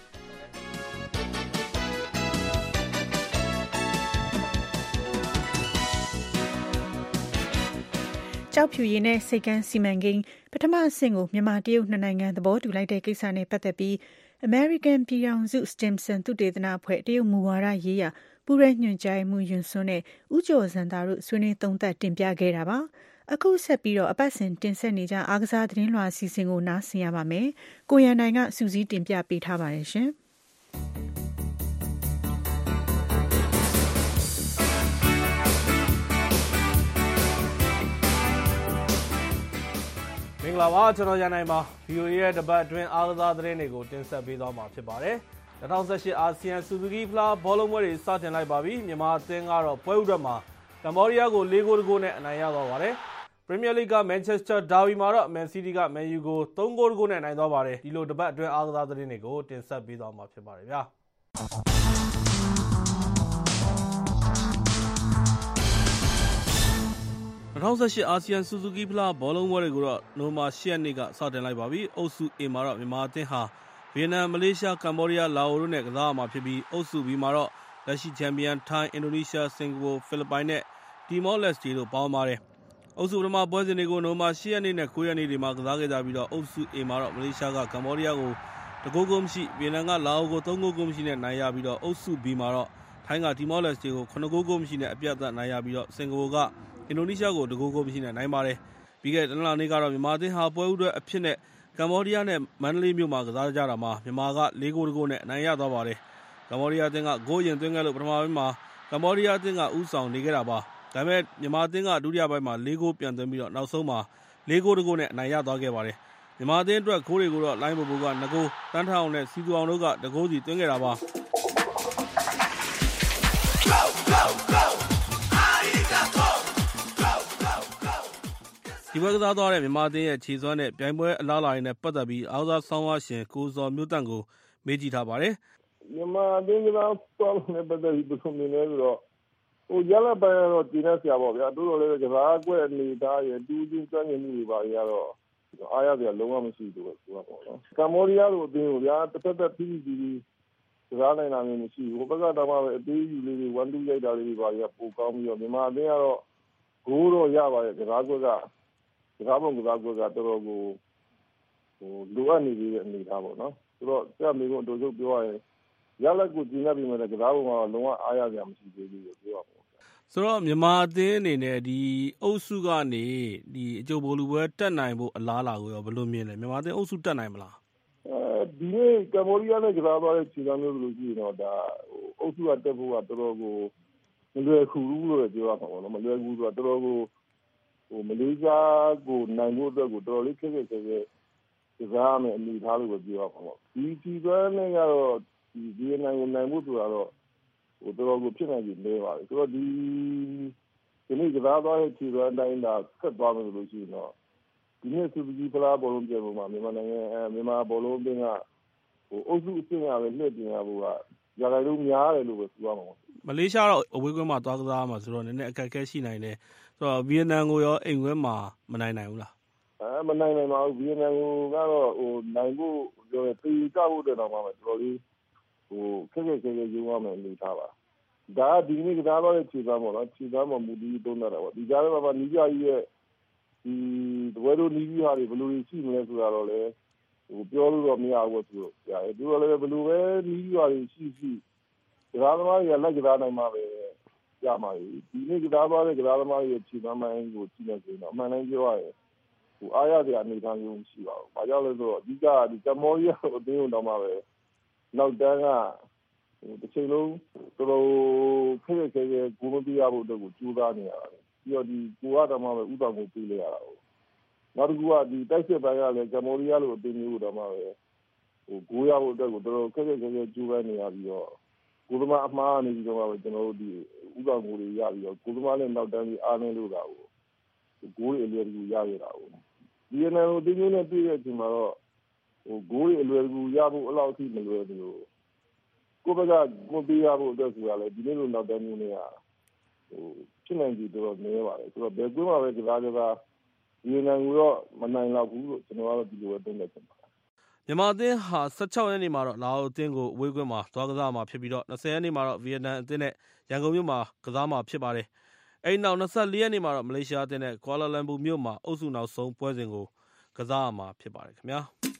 ကြောက်ဖြူရည်နဲ့စိတ်ကန်းစီမံကိန်းပထမအဆင့်ကိုမြန်မာတရုတ်နှစ်နိုင်ငံသဘောတူလိုက်တဲ့ကိစ္စနဲ့ပတ်သက်ပြီး American ပြည်ထောင်စု Stimson သုတေသနအဖွဲ့တရုတ်မူဝါဒရေးရာပူးရဲညွှန်ကြားမှုယွန်စွန်းနဲ့ဦးကျော်စံသာတို့ဆွေးနွေးသုံးသပ်တင်ပြခဲ့တာပါအခုဆက်ပြီးတော့အပတ်စဉ်တင်ဆက်နေကြအားကစားသတင်းလွှာအစီအစဉ်ကိုနားဆင်ရပါမယ်ကိုရန်နိုင်ကစူးစီးတင်ပြပေးထားပါတယ်ရှင်မင်္ဂလာပါကျွန်တော်ရန်နိုင်ပါ ဗီအိုအေ ရဲ့တပတ်အတွင်းအားကစားသတင်းတွေကိုတင်ဆက်ပေးသွားမှာဖြစ်ပါတယ်၂၀၁၈အာဆီယံဆူဇူကီဖလားဘောလုံးပွဲတွေစတင်လိုက်ပါပြီမြန်မာအသင်းကတော့ပွဲဥထွက်မှာကမ္ဘောဒီးယားကို၄ဂိုးတဂိုးနဲ့အနိုင်ရသွားပါတယ်ပရီးမီးယားလိဂ်ကမန်ချက်စတာဒါဘီမှာတော့မန်စီးတီးကမန်ယူကို၃ဂိုးတဂိုးနဲ့နိုင်သွားပါတယ်ဒီလိုတပတ်အတွင်းအားကစားသတင်းတွေကိုတင်ဆက်ပေးသွားမှာဖြစ်ပါတယ်ဗျာ၂၀၁၈အာဆီယံဆူဇူကီဖလားဘောလုံးပွဲတွေကိုတော့နိုဝင်ဘာ၈ရက်နေ့ကစတင်လိုက်ပါပြီအုပ်စု A မှာတော့မြန်မာအသင်းဟာဗီယက်နမ်မလေးရှားကမ္ဘောဒီးယားလာအိုတို့နဲ့ကစားရမှာဖြစ်ပြီးအုပ်စု B မှာတော့လက်ရှိချန်ပီယံထိုင်းအင်ဒိုနီးရှားစင်ကာပူဖိလစ်ပိုင်နဲ့တီမောလက်စတေတို့ပေါင်းပါတယ်အုပ်စုပထမပွဲစဉ်တွေကိုနိုဝင်ဘာ၈ရက်နေ့နဲ့၉ရက်နေ့တွေမှာကစားခဲ့ကြပြီးတော့အုပ်စု A မှာတော့မလေးရှားကကမ္ဘောဒီးယားကိုတဂိုးကိုမရှိဗီယက်နမ်ကလာအိုကို၃ဂိုးကိုမရှိနဲ့နိုင်ရပြီးတော့အုပ်စု B မှာတော့ထိုင်းကတီမောလက်စတေကို၇ဂိုးကိုမရှိနဲ့အပြတ်သက်နိုင်ရပြီးတော့စင်ကာပူကအင်ဒိုနီးရှားကိုတဂိုးကိုမရှိနဲ့နိုင်ပါတယ်ပြီးခဲ့တဲ့တနင်္လာနေ့ကတော့မြန်မာအသင်းဟာပွဲဥထွက်အဖြစ်နဲ့ကမ္ဘောဒီးယားနဲ့မန္တလေးမြို့မှာကစားကြတာမှာမြန်မာက၄ဂိုးတဂိုးနဲ့အနိုင်ရသွားပါတယ်ကမ္ဘောဒီးယားအသင်းကဂိုးရင်သွင်းခဲ့လို့ပထမပိုင်းမှာကမ္ဘောဒီးယားအသင်းကဥဆောင်နေခဲ့တာပါဒါပေမဲ့မြန်မာအသင်းကဒုတိယပိုင်းမှာ၄ဂိုးပြန်သွင်းပြီးတော့နောက်ဆုံးမှာ၄ဂိုးတဂိုးနဲ့အနိုင်ရသွားခဲ့ပါတယ်မြန်မာအသင်းအတွက်ဂိုးတွေကိုတော့လိုင်းဘိုဘိုကနှစ်ဂိုးတန်းထအောင်နဲ့စီသူအောင်တို့ကတစ်ဂိုးစီသွင်းခဲ့တာပါဒီဘက်ကစားသွားတဲ့မြန်မာအသင်းရဲ့ခြေစွမ်းနဲ့ပြိုင်ပွဲအလားအလာတွေနဲ့ပတ်သက်ပြီးအားကစားဆောင်းပါးရှင်ကိုဇော်မျိုးတန့်ကိုမေးကြည့်ထားပါတယ်မြန်မာအသင်းကစားသွားတဲ့ပတ်သက်ပြီးဘယ်လိုမြင်လဲဆိုတော့ဟိုရလပိုင်းတော့ကျင်းနေစရာပေါ့ဗျာတိုးတော်လည်းကစားကွက်အနေသားရဲ့တူးချင်းစွမ်းရည်မှုတွေပါရတော့အားရစရာလုံးဝမရှိဘူးလို့ပြောပါတော့ကမ္ဘောဒီးယားလိုအသင်းကိုဗျာတစ်သက်သက်ဖိဖိပြီးပြီးကစားနိုင်တာမျိုးမရှိဘူးဟိုဘက်ကတော့မှပဲအသေးယူလေးတွေဝမ်တူရိုက်တာလေးတွေပါရပိုကောင်းပြီးတော့မြန်မာအသင်းကတော့ဂိုးတော့ရပါရဲ့ကစားကွက်ကကစားပုံကစားကွက်ကတော်တော်ကိုဟိုလိုအပ်နေသေးတဲ့အနေသားပေါ့နော်ဆိုတော့ကြက်မေကိုအတူတူပြောရရင်ရလက်ကိုကျင်းနေပြီမဲ့ကစားပုံကလုံးဝအားရစရာမရှိသေးဘူးလို့ပြောပါမယ်ဆိုတော့မြန်မာအသင်းအနေနဲ့ဒီအုပ်စုကနေဒီအကျိုးဘိုလ်လူပွဲတက်နိုင်ဖို့အလားအလာကိုရောဘယ်လိုမြင်လဲမြန်မာအသင်းအုပ်စုတက်နိုင်မလားအဲဒီနေ့ကမ္ဘောဒီးယားနဲ့ကစားသွားတဲ့ခြေစမ်းမျိုးလို့ရှိရင်တော့ဒါအုပ်စုကတက်ဖို့ကတော်တော်ကိုမလွယ်ကူဘူးလို့ပြောရမှာပေါ့နော်မလွယ်ကူဆိုတော့တော်တော်ကိုဟိုမလေးရှားကိုနိုင်ဖို့အတွက်ကိုတော်တော်လေးခက်ခက်ခဲခဲကစားမယ်အနေထားလို့ပြောရမှာပေါ့ဒီခြေစမ်းနဲ့ကတော့ဒီဒီနိုင်ကိုနိုင်ဖို့ဆိုတာတော့ဟိုတော်တော်ကိုဖြစ်နိုင်ပြီလဲပါဆိုတော့ဒီဒီနေ့ကစားသွားတဲ့ခြေစမ်းအတိုင်းသာဆက်သွားမယ်လို့ရှိရင်တော့ဒီနေ့စူပကြီးဖလားဘောလုံးပြပွဲမှာမြန်မာနိုင်ငံအဲမြန်မာဘောလုံးအသင်းကဟိုအုပ်စုအဆင့်ရပဲလှည့်တင်ရဖို့ကရာဂိုင်လုံးများတယ်လို့ပဲပြောရမှာပေါ့မလေးရှားတော့အဝေးကွင်းမှာသွားကစားမှာဆိုတော့နည်းနည်းအခက်အခဲရှိနိုင်တယ်ဆိုတော့ဗီယက်နမ်ကိုရောအိမ်ကွင်းမှာမနိုင်နိုင်ဘူးလားအဲမနိုင်နိုင်ပါဘူးဗီယက်နမ်ကိုကတော့ဟိုနိုင်ဖို့ပြောတယ်ပြေကဖို့တဲ့တော့မှတော်တော်လေးဟိုခက်ခက်ခဲခဲရုံးရမယ်အနေထားပါဒါဒီနေ့ကစားတော့ခြေစမ်းပေါ့နော်ခြေစမ်းမှာမူတည်သုံးတာပေါ့ဒီကြားထဲမှာနီးပြကြီးရဲ့ဒီတပွဲတို့နီးပြဟာတွေဘယ်လိုရှိမလဲဆိုတာတော့လေဟိုပြောလို့တော့မရဘူးသူတို့ကြာတယ်သူတို့လည်းဘယ်လိုပဲနီးပြတွေရှိရှိကစားသမားတွေကလက်ကစားနိုင်မှာပဲရမှာဒီနေ့ကစားသွားတဲ့ကစားသမားတွေရဲ့ခြေစမ်းမိုင်းကိုကြည့်နေဆိုတော့အမှန်တမ်းပြောရရင်ဟိုအားရစရာအနေအထားမျိုးမရှိပါဘူး။ဘာကြောင့်လဲဆိုတော့အဓိကဒီကမ္ဘောဒီးယားအသင်းတော်မှာပဲနောက်တန်းကဟိုတစ်ချိန်လုံးတော်တော်ခက်ခဲခဲဂိုးမပြရဖို့အတွက်ကိုကြိုးစားနေရတယ်။ပြီးတော့ဒီကိုရတော်မှာပဲဥတော်ကိုပြေးလိုက်ရတာဟုတ်။နောက်တစ်ခုကဒီတိုက်စစ်ပိုင်းကလည်းကမ္ဘောဒီးယားလိုအသင်းမျိုးတော်မှာပဲဟိုဂိုးရဖို့အတွက်ကိုတော်တော်ခက်ခဲခဲကြိုးပမ်းနေရပြီးတော့ကိုသမားအမှားနေပြီးတော့ပဲကျွန်တော်တို့ဒီဥတော်ကိုတွေရပြီးတော့ကိုသမားနဲ့နောက်တန်းပြီးအားနေလို့တာကိုဂိုးတွေအလွယ်တကူရရတာဟုတ်။ဒီနေ့လိုတင်းတင်းနဲ့ပြည့်တဲ့အချိန်မှာတော့ဟိုဂိုးတွေအလွယ်တကူရဖို့အလောက်အထိမလွယ်ဘူးလို့ကိုယ့်ဘက်ကကိုပေးရဖို့အတွက်ဆိုတာလေဒီနေ့လိုနောက်တန်းမျိုးတွေကဟိုဖြစ်နိုင်ကြည့်တော့နည်းပါတယ်ဆိုတော့ဘယ်ကွင်းမှာပဲကစားကြတာဒီနိုင်ငံကတော့မနိုင်တော့ဘူးလို့ကျွန်တော်ကတော့ဒီလိုပဲသုံးသပ်ချင်ပါတယ်မြန်မာအသင်းဟာ၁၆ရက်နေ့မှာတော့လာအိုအသင်းကိုအဝေးကွင်းမှာသွားကစားမှာဖြစ်ပြီးတော့၂၀ရက်နေ့မှာတော့ဗီယက်နမ်အသင်းနဲ့ရန်ကုန်မြို့မှာကစားမှာဖြစ်ပါတယ်အဲဒီနောက်၂၄ရက်နေ့မှာတော့မလေးရှားအသင်းနဲ့ကွာလာလမ်ပူမြို့မှာအုပ်စုနောက်ဆုံးပွဲစဉ်ကိုကစားရမှာဖြစ်ပါတယ်ခင်ဗျာ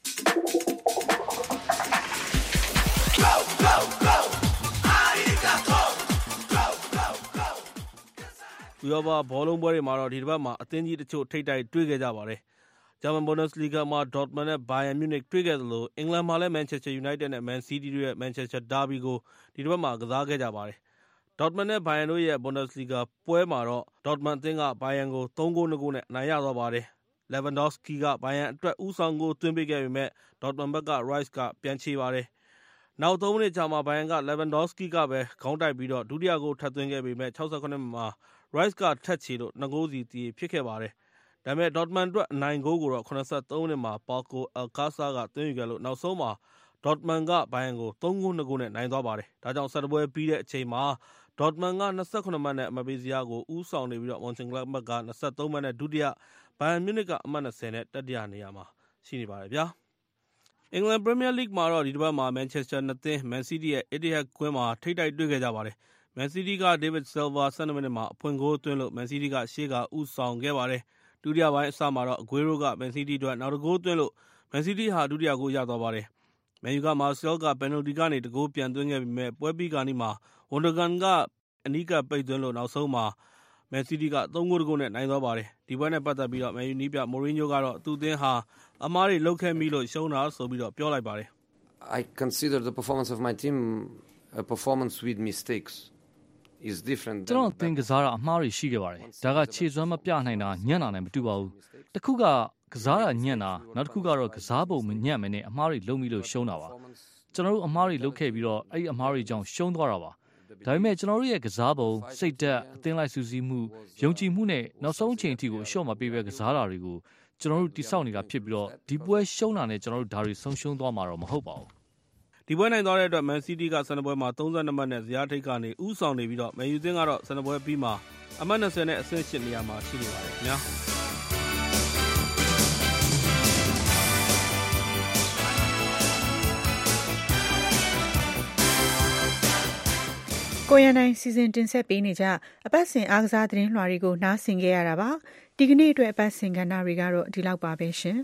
ဥရောပဘောလုံးပွဲတွေမှာတော့ဒီတစ်ပတ်မှာအသင်းကြီးတချို့ထိပ်တိုက်တွေ့ခဲ့ကြပါတယ်ဂျာမန်ဘွန်ဒက်စ်လီဂါမှာဒေါ့တမန်နဲ့ဘိုင်ယန်မြူးနစ်တွေ့ခဲ့သလိုအင်္ဂလန်မှာလည်းမန်ချက်စတာယူနိုက်တက်နဲ့မန်စီးတီးတို့ရဲ့မန်ချက်စတာဒါဘီကိုဒီတစ်ပတ်မှာကစားခဲ့ကြပါတယ်ဒေါ့တမန်နဲ့ဘိုင်ယန်တို့ရဲ့ဘွန်ဒက်စ်လီဂါပွဲမှာတော့ဒေါ့တမန်အသင်းကဘိုင်ယန်ကိုသုံးဂိုး၂ဂိုးနဲ့အနိုင်ရသွားပါတယ်လက်ဗန်ဒေါ့စကီကဘိုင်ယန်အတွက်ဦးဆောင်ဂိုးသွင်းပေးခဲ့ပေမဲ့ဒေါ့တမန်ဘက်က Rice ကပြန်ချေပါတယ်နောက်သုံးမိနစ်ကြာမှာဘိုင်ယန်ကလက်ဗန်ဒေါ့စကီကပဲခေါင်းတိုက်ပြီးတော့ဒုတိယဂိုးထပ်သွင်းခဲ့ပေမဲ့၆၉မိနစ်မှာ Rice ကထပ်ချေလို့၂ဂိုးစီတည်ဖြစ်ခဲ့ပါတယ်ဒါပေမဲ့ဒေါ့တမန်အတွက်အနိုင်ဂိုးကိုတော့၇၃မိနစ်မှာပါကိုအယ်ကာဆာကသွင်းယူခဲ့လို့နောက်ဆုံးမှာဒေါ့တမန်ကဘိုင်ယန်ကိုသုံးဂိုး၂ဂိုးနဲ့နိုင်သွားပါတယ်ဒါကြောင့်ဆက်တပွဲပြီးတဲ့အချိန်မှာဒေါ့တမန်က၂၇မှတ်နဲ့အမှတ်ပေးစရာကိုဦးဆောင်နေပြီးတော့မွန်ချင်ဂလတ်ဘတ်က၂၃မှတ်နဲ့ဒုတိယဘိုင်ယန်မြူးနစ်ကအမှတ်၂၀နဲ့တတိယနေရာမှာရှိနေပါတယ်ဗျာအင်္ဂလန်ပရီးမီးယားလိဂ်မှာတော့ဒီတစ်ပတ်မှာမန်ချက်စတာနှစ်သင်းမန်စီးတီးရဲ့အီတီဟက်ကွင်းမှာထိပ်တိုက်တွေ့ခဲ့ကြပါတယ်မန်စီးတီးကဒေးဗစ်ဆယ်ဗာ၁၂မိနစ်မှာအဖွင့်ဂိုးသွင်းလို့မန်စီးတီးကရှေ့ကဦးဆောင်ခဲ့ပါတယ်ဒုတိယပိုင်းအစမှာတော့အဂွေးရိုးကမန်စီးတီးအတွက်နောက်တစ်ဂိုးသွင်းလို့မန်စီးတီးဟာဒုတိယဂိုးရသွားပါတယ်မန်ယူကမာဆယ်ကပယ်နယ်တီကနေတစ်ဂိုးပြန်သွင်းခဲ့ပေမဲ့ပွဲပြီးကနေ့မှာဝန်ဒဂန်ကအနီးကပ်ပိတ်သွင်းလို့နောက်ဆုံးမှာမန်စီးတီးကသုံးဂိုးတစ်ဂိုးနဲ့နိုင်သွားပါတယ်ဒီပွဲနဲ့ပတ်သက်ပြီးတော့မန်ယူနီးပြမိုရင်းညိုကတော့သူ့အသင်းဟာအမားတွေလုပ်ခဲ့မိလို့ရှုံးတာဆိုပြီးတော့ပြောလိုက်ပါတယ် I consider the performance of my team a performance with mistakes is different ကျွန်တော်အသင်းကစားတာအမှားတွေရှိခဲ့ပါတယ်ဒါကခြေစွမ်းမပြနိုင်တာညံ့တာနဲ့မတူပါဘူးတစ်ခုကကစားတာညံ့တာနောက်တစ်ခုကတော့ကစားပုံမညံ့မနဲ့အမှားတွေလုံးပြီးလို့ရှုံးတာပါကျွန်တော်တို့အမှားတွေလုပ်ခဲ့ပြီးတော့အဲ့ဒီအမှားတွေကြောင့်ရှုံးသွားတာပါဒါပေမဲ့ကျွန်တော်တို့ရဲ့ကစားပုံစိတ်ဓာတ်အသင်းလိုက်စုစည်းမှုယုံကြည်မှုနဲ့နောက်ဆုံးအချိန်အထိကိုအလျှော့မပေးပဲကစားတာတွေကိုကျွန်တော်တို့တိစောက်နေတာဖြစ်ပြီးတော့ဒီပွဲရှုံးတာနဲ့ကျွန်တော်တို့ဒါတွေဆုံးရှုံးသွားမှာတော့မဟုတ်ပါဘူးဒီပွဲနိုင်သွားတဲ့အတွက် Man City ကဆန်ပွဲမှာသုံးဆယ်နှစ်မှတ်နဲ့ဇယားထိပ်ကနေဥဆောင်နေပြီးတော့ Man U သင်းကတော့ဆန်ပွဲပြီးမှာအမှတ်၂၀နဲ့အဆင့်၈နေရာမှာရှိနေပါတယ်ခင်ဗျာကိုရနိုင်စီစဉ်တင်ဆက်ပေးနေကြအပတ်စဉ်အားကစားသတင်းလွှာတွေကိုနားဆင်ကြရတာပါဒီကနေ့အတွက်အပတ်စဉ်ကဏ္ဍတွေကတော့ဒီလောက်ပါပဲရှင်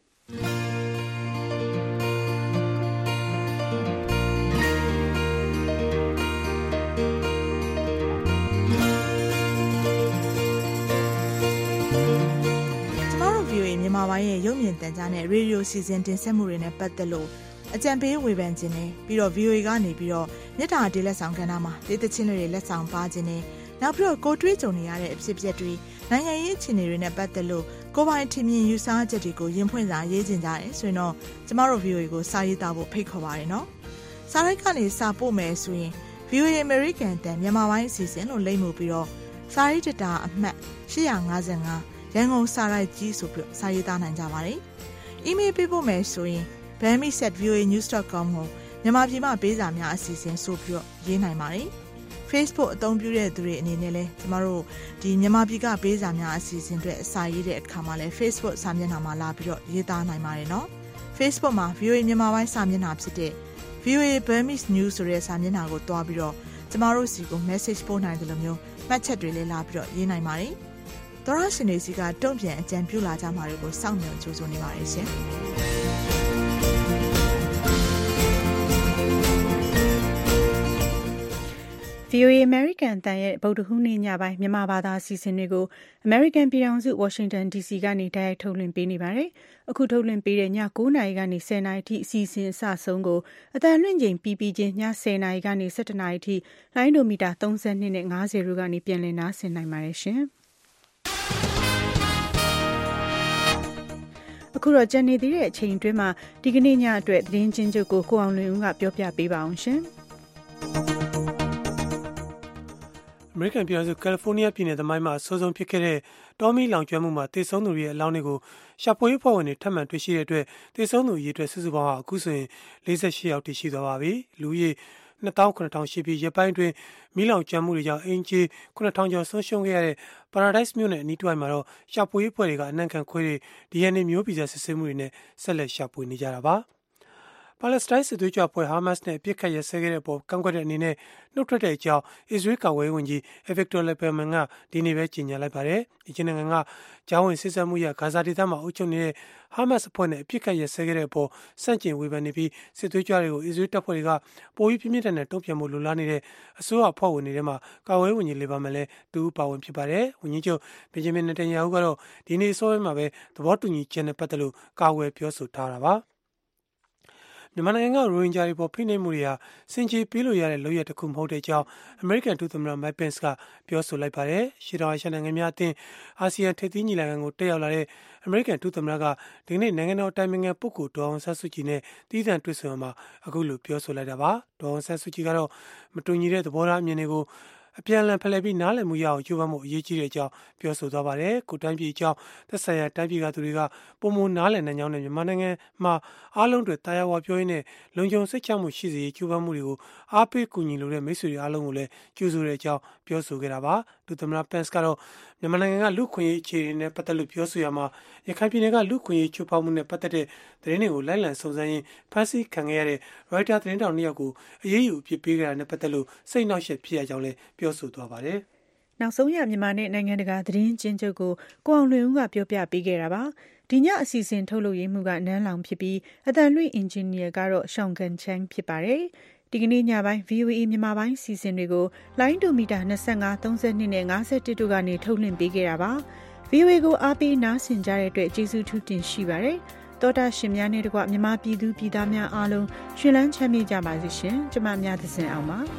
မြန်မာပိုင်းရဲ့ရုပ်မြင်သံကြားနဲ့ရေဒီယိုစီစဉ်တင်ဆက်မှုတွေနဲ့ပတ်သက်လို့အကြံပေးဝေဖန်ခြင်းနဲ့ပြီးတော့ ဗီအိုအေ ကနေပြီးတော့မြစ်တာဒေးလက်ဆောင်ကဏ္ဍမှာဒေသချင်းတွေလက်ဆောင်ပါခြင်းနဲ့နောက်ပြီးတော့ကိုတွေးကြုံနေရတဲ့အဖြစ်အပျက်တွေနိုင်ငံရေးအခြေအနေတွေနဲ့ပတ်သက်လို့ကိုပိုင်ထင်မြင်ယူဆချက်တွေကိုရင်ဖွင့်စာရေးခြင်းကြတယ်ဆိုရင်တော့ကျမတို့ ဗီအိုအေ ကိုစာရေးသားဖို့ဖိတ်ခေါ်ပါရနော်စာရိုက်ကနေစာပို့မယ်ဆိုရင် ဗီအိုအေ American တန်မြန်မာပိုင်းအစီအစဉ်လို့လိမ့်မှုပြီးတော့စာရေးတတာအမှတ်၈၅၅ရန်ကုန်စာရိုက်ကြီးဆိုပြီးစာရေးသားနိုင်ကြပါတယ်။ email ပေးဖို့မယ်ဆိုရင် bami at v o a news dot com ကိုမြန်မာပြည်မှာပေးစာများအစီအစဉ်ဆိုပြီးရေးနိုင်ပါတယ်။ Facebook အသုံးပြုတဲ့သူတွေအနေနဲ့လည်းကျမတို့ဒီမြန်မာပြည်ကပေးစာများအစီအစဉ်တွေအစာရေးတဲ့အခါမှာလည်း Facebook စာမျက်နှာမှာလာပြီးတော့ရေးသားနိုင်ပါတယ်နော်။ Facebook မှာ ဗီအိုအေ မြန်မာပိုင်းစာမျက်နှာဖြစ်တဲ့ ဗီအိုအေ Burmese News ဆိုတဲ့စာမျက်နှာကိုတွားပြီးတော့ကျမတို့စီကို message ပို့နိုင်တယ်လို့မျိုးမှတ်ချက်တွေလည်းလာပြီးတော့ရေးနိုင်ပါတယ်။သောရရှင်တွေစီကတုံ့ပြန်အကြံပြုလာကြမှာတွေကိုစောင့်မျှော်ကြိုးစားနေပါတယ်ရှင်။ဗီအိုအေ American တန်ရဲ့ဗုဒ္ဓဟူးနေ့ညပိုင်းမြန်မာဘာသာအစီအစဉ်တွေကို American ပြည်ထောင်စု Washington ဒီ စီ ကနေတိုက်ရိုက်ထုတ်လွှင့်ပေးနေပါတယ်။အခုထုတ်လွှင့်ပေးတဲ့ည၉နာရီကနေ၁၀နာရီအထိအစီအစဉ်အစဆုံးကိုအတန်လွင့်ချိန်ပြီးပြီးချင်းည၁၀နာရီကနေ၁၁နာရီအထိလိုင်းဒိုမီတာ၃၂နဲ့၅၀တို့ကနေပြန်လည်နားဆင်နိုင်ပါတယ်ရှင်။အခုတော့ကြံနေသေးတဲ့အချိန်အတွင်းမှာဒီကနေ့ညအတွက်သတင်းချင်းချုပ်ကိုကိုအောင်လွင်ဦးကပြောပြပေးပါအောင်ရှင်။ American ပြည်ထောင်စု California ပြည်နယ်သမိုင်းမှာအဆိုးဆုံးဖြစ်ခဲ့တဲ့တောမီလောင်ကျွမ်းမှုမှာတေဆုံးသူတွေရဲ့အလောင်းတွေကိုရှာဖွေရေးအဖွဲ့ဝင်တွေထပ်မံတွေ့ရှိတဲ့အတွက်တေဆုံးသူအရေအတွက်စုစုပေါင်းဟာအခုဆိုရင်၄၈ယောက်တည်ရှိသွားပါပြီ။လူဦးရေနှစ်သောင်းခုနှစ်ထောင်ရှိပြီးရက်ပိုင်းအတွင်းမီးလောင်ကျွမ်းမှုတွေကြောင့်အင်ဂျီခုနှစ်ထောင်ကျော်ဆုံးရှုံးခဲ့ရတဲ့ Paradise မြို့နယ်အနီးတစ်ဝိုက်မှာတော့ရှာဖွေရေးအဖွဲ့တွေကအနှံ့ခံခွေးတွေ ဒီ အန် အေ မျိုးဗီဇစစ်ဆေးမှုတွေနဲ့ဆက်လက်ရှာဖွေနေကြတာပါ။ပါလက်စတိုင်းစစ်သွေးကြွအဖွဲ့ဟာမတ်စ်နဲ့အပြစ်ခတ်ရစဲခဲ့တဲ့အပေါ်ကန့်ကွက်တဲ့အနေနဲ့နှုတ်ထွက်တဲ့အကြောင်းအစ္စရေးကာကွယ်ရေးဝန်ကြီး Avigdor Lieberman ကဒီနေ့ပဲကြေညာလိုက်ပါတယ်။အီဂျစ်နိုင်ငံကဂျာဝင်စစ်ဆက်မှုရဂါဇာဒေသမှာအုပ်ချုပ်နေတဲ့ဟာမတ်စ်အဖွဲ့နဲ့အပြစ်ခတ်ရစဲခဲ့တဲ့အပေါ်စန့်ကျင်ဝေဖန်နေပြီးစစ်သွေးကြွတွေကိုအစ္စရေးတပ်ဖွဲ့တွေကပိုပြီးပြင်းပြင်းထန်ထန်တုံ့ပြန်မှုလိုလားနေတဲ့အစိုးရအဖွဲ့ဝင်တွေထဲမှာကာကွယ်ရေးဝန်ကြီး Lieberman လည်းတူပါဝင်ဖြစ်ပါတယ်။ဝန်ကြီးချုပ်ဘင်ဂျမင်နေတန်ယာဟုကတော့ဒီနေ့အစောပိုင်းမှာပဲသဘောတူညီချက်နဲ့ပတ်သက်လို့ကာကွယ်ပြောဆိုထားတာပါ။မြန်မာနိုင်ငံကရိုဟင်ဂျာတွေပေါ်ဖိနှိပ်မှုတွေဟာစင်ကြေပေးလို့ရတဲ့လုပ်ရတစ်ခုမဟုတ်တဲ့အကြောင်းအမေရိကန်ဒုသမ္မတ Mike Pence ကပြောဆိုလိုက်ပါတယ်။ရှေ့တောင်အာရှနိုင်ငံများအသင်းအာဆီယံထိပ်သီးညီလာခံကိုတက်ရောက်လာတဲ့အမေရိကန်ဒုသမ္မတကဒီနေ့နိုင်ငံတော်တိုင်ပင်ခံပုဂ္ဂိုလ်ဒေါ်အောင်ဆန်းစုကြည်နဲ့တည်တံ့တွေ့ဆုံမှာအခုလိုပြောဆိုလိုက်တာပါ။ဒေါ်အောင်ဆန်းစုကြည်ကတော့မတူညီတဲ့သဘောထားအမြင်တွေကိုအပြန်အလှန်ဖလှယ်ပြီးနားလည်မှုရအောင်ကြိုးပမ်းမှုအရေးကြီးတဲ့အကြောင်းပြောဆိုသွားပါတယ်။ကိုတိုင်းပြည်အကြောင်းသက်ဆိုင်ရာတိုင်းပြည်ကသူတွေကပုံမနားလည်နိုင်ကြောင်းနဲ့မြန်မာနိုင်ငံမှာအားလုံးတွေတရားဝါပြောရင်းနဲ့လုံခြုံစိတ်ချမှုရှိစေကြိုးပမ်းမှုတွေကိုအားပေးကူညီလိုတဲ့မိတ်ဆွေတွေအားလုံးကိုလည်းကြိုးဆိုတဲ့အကြောင်းပြောဆိုခဲ့တာပါ။ဒုသမ္မတ Pence ကတော့မြန်မာနိုင်ငံကလူခွင့်ရေးအခြေအနေနဲ့ပတ်သက်လို့ပြောဆိုရမှာရခိုင်ပြည်နယ်ကလူခွင့်ရေးချိုးဖောက်မှုနဲ့ပတ်သက်တဲ့သတင်းတွေကိုလိုက်လံစုံစမ်းရင်းဖမ်းဆီးခံခဲ့ရတဲ့ Reuters သတင်းတောင်နှစ်ယောက်ကိုအရေးယူအပြစ်ပေးခဲ့တာနဲ့ပတ်သက်လို့စိတ်နှောက်ယှက်ဖြစ်ရကြောင်းလည်းပြောဆိုသွားပါတယ်။နောက်ဆုံးရမြန်မာနဲ့နိုင်ငံတကာသတင်းချင်းချုပ်ကိုကိုအောင်လွင်ဦးကပြောပြပေးခဲ့တာပါ။ဒီညအစီအစဉ်ထုတ်လုပ်ရေးမှုကနန်းလောင်ဖြစ်ပြီးအတန်လွင့်အင်ဂျင်နီယာကတော့ရှောင်းကန်ချန်းဖြစ်ပါတယ်။ဒီကနေ့ညပိုင်း ဗီအိုအေ မြန်မာပိုင်းစီစဉ်တွေကိုလိုင်းဒိုမီတာ၂၅၊၃၂နဲ့၅၁တို့ကနေထုတ်လွှင့်ပေးခဲ့တာပါ။ ဗီအိုအေကိုအားပေးနားဆင်ကြတဲ့အတွက်ကျေးဇူးထူးတင်ရှိပါတယ်။သောတာရှင်များနဲ့တကွမြန်မာပြည်သူပြည်သားများအားလုံးရှင်လန်းချမ်းမြေ့ကြပါစေရှင်။ကျမများသစဉ်အောင်ပါ။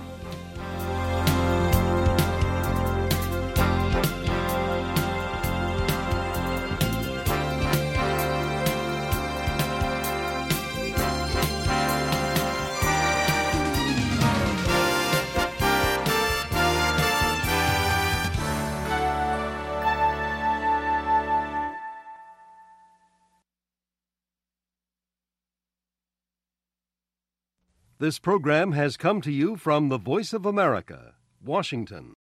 This program has come to you from the Voice of America, Washington.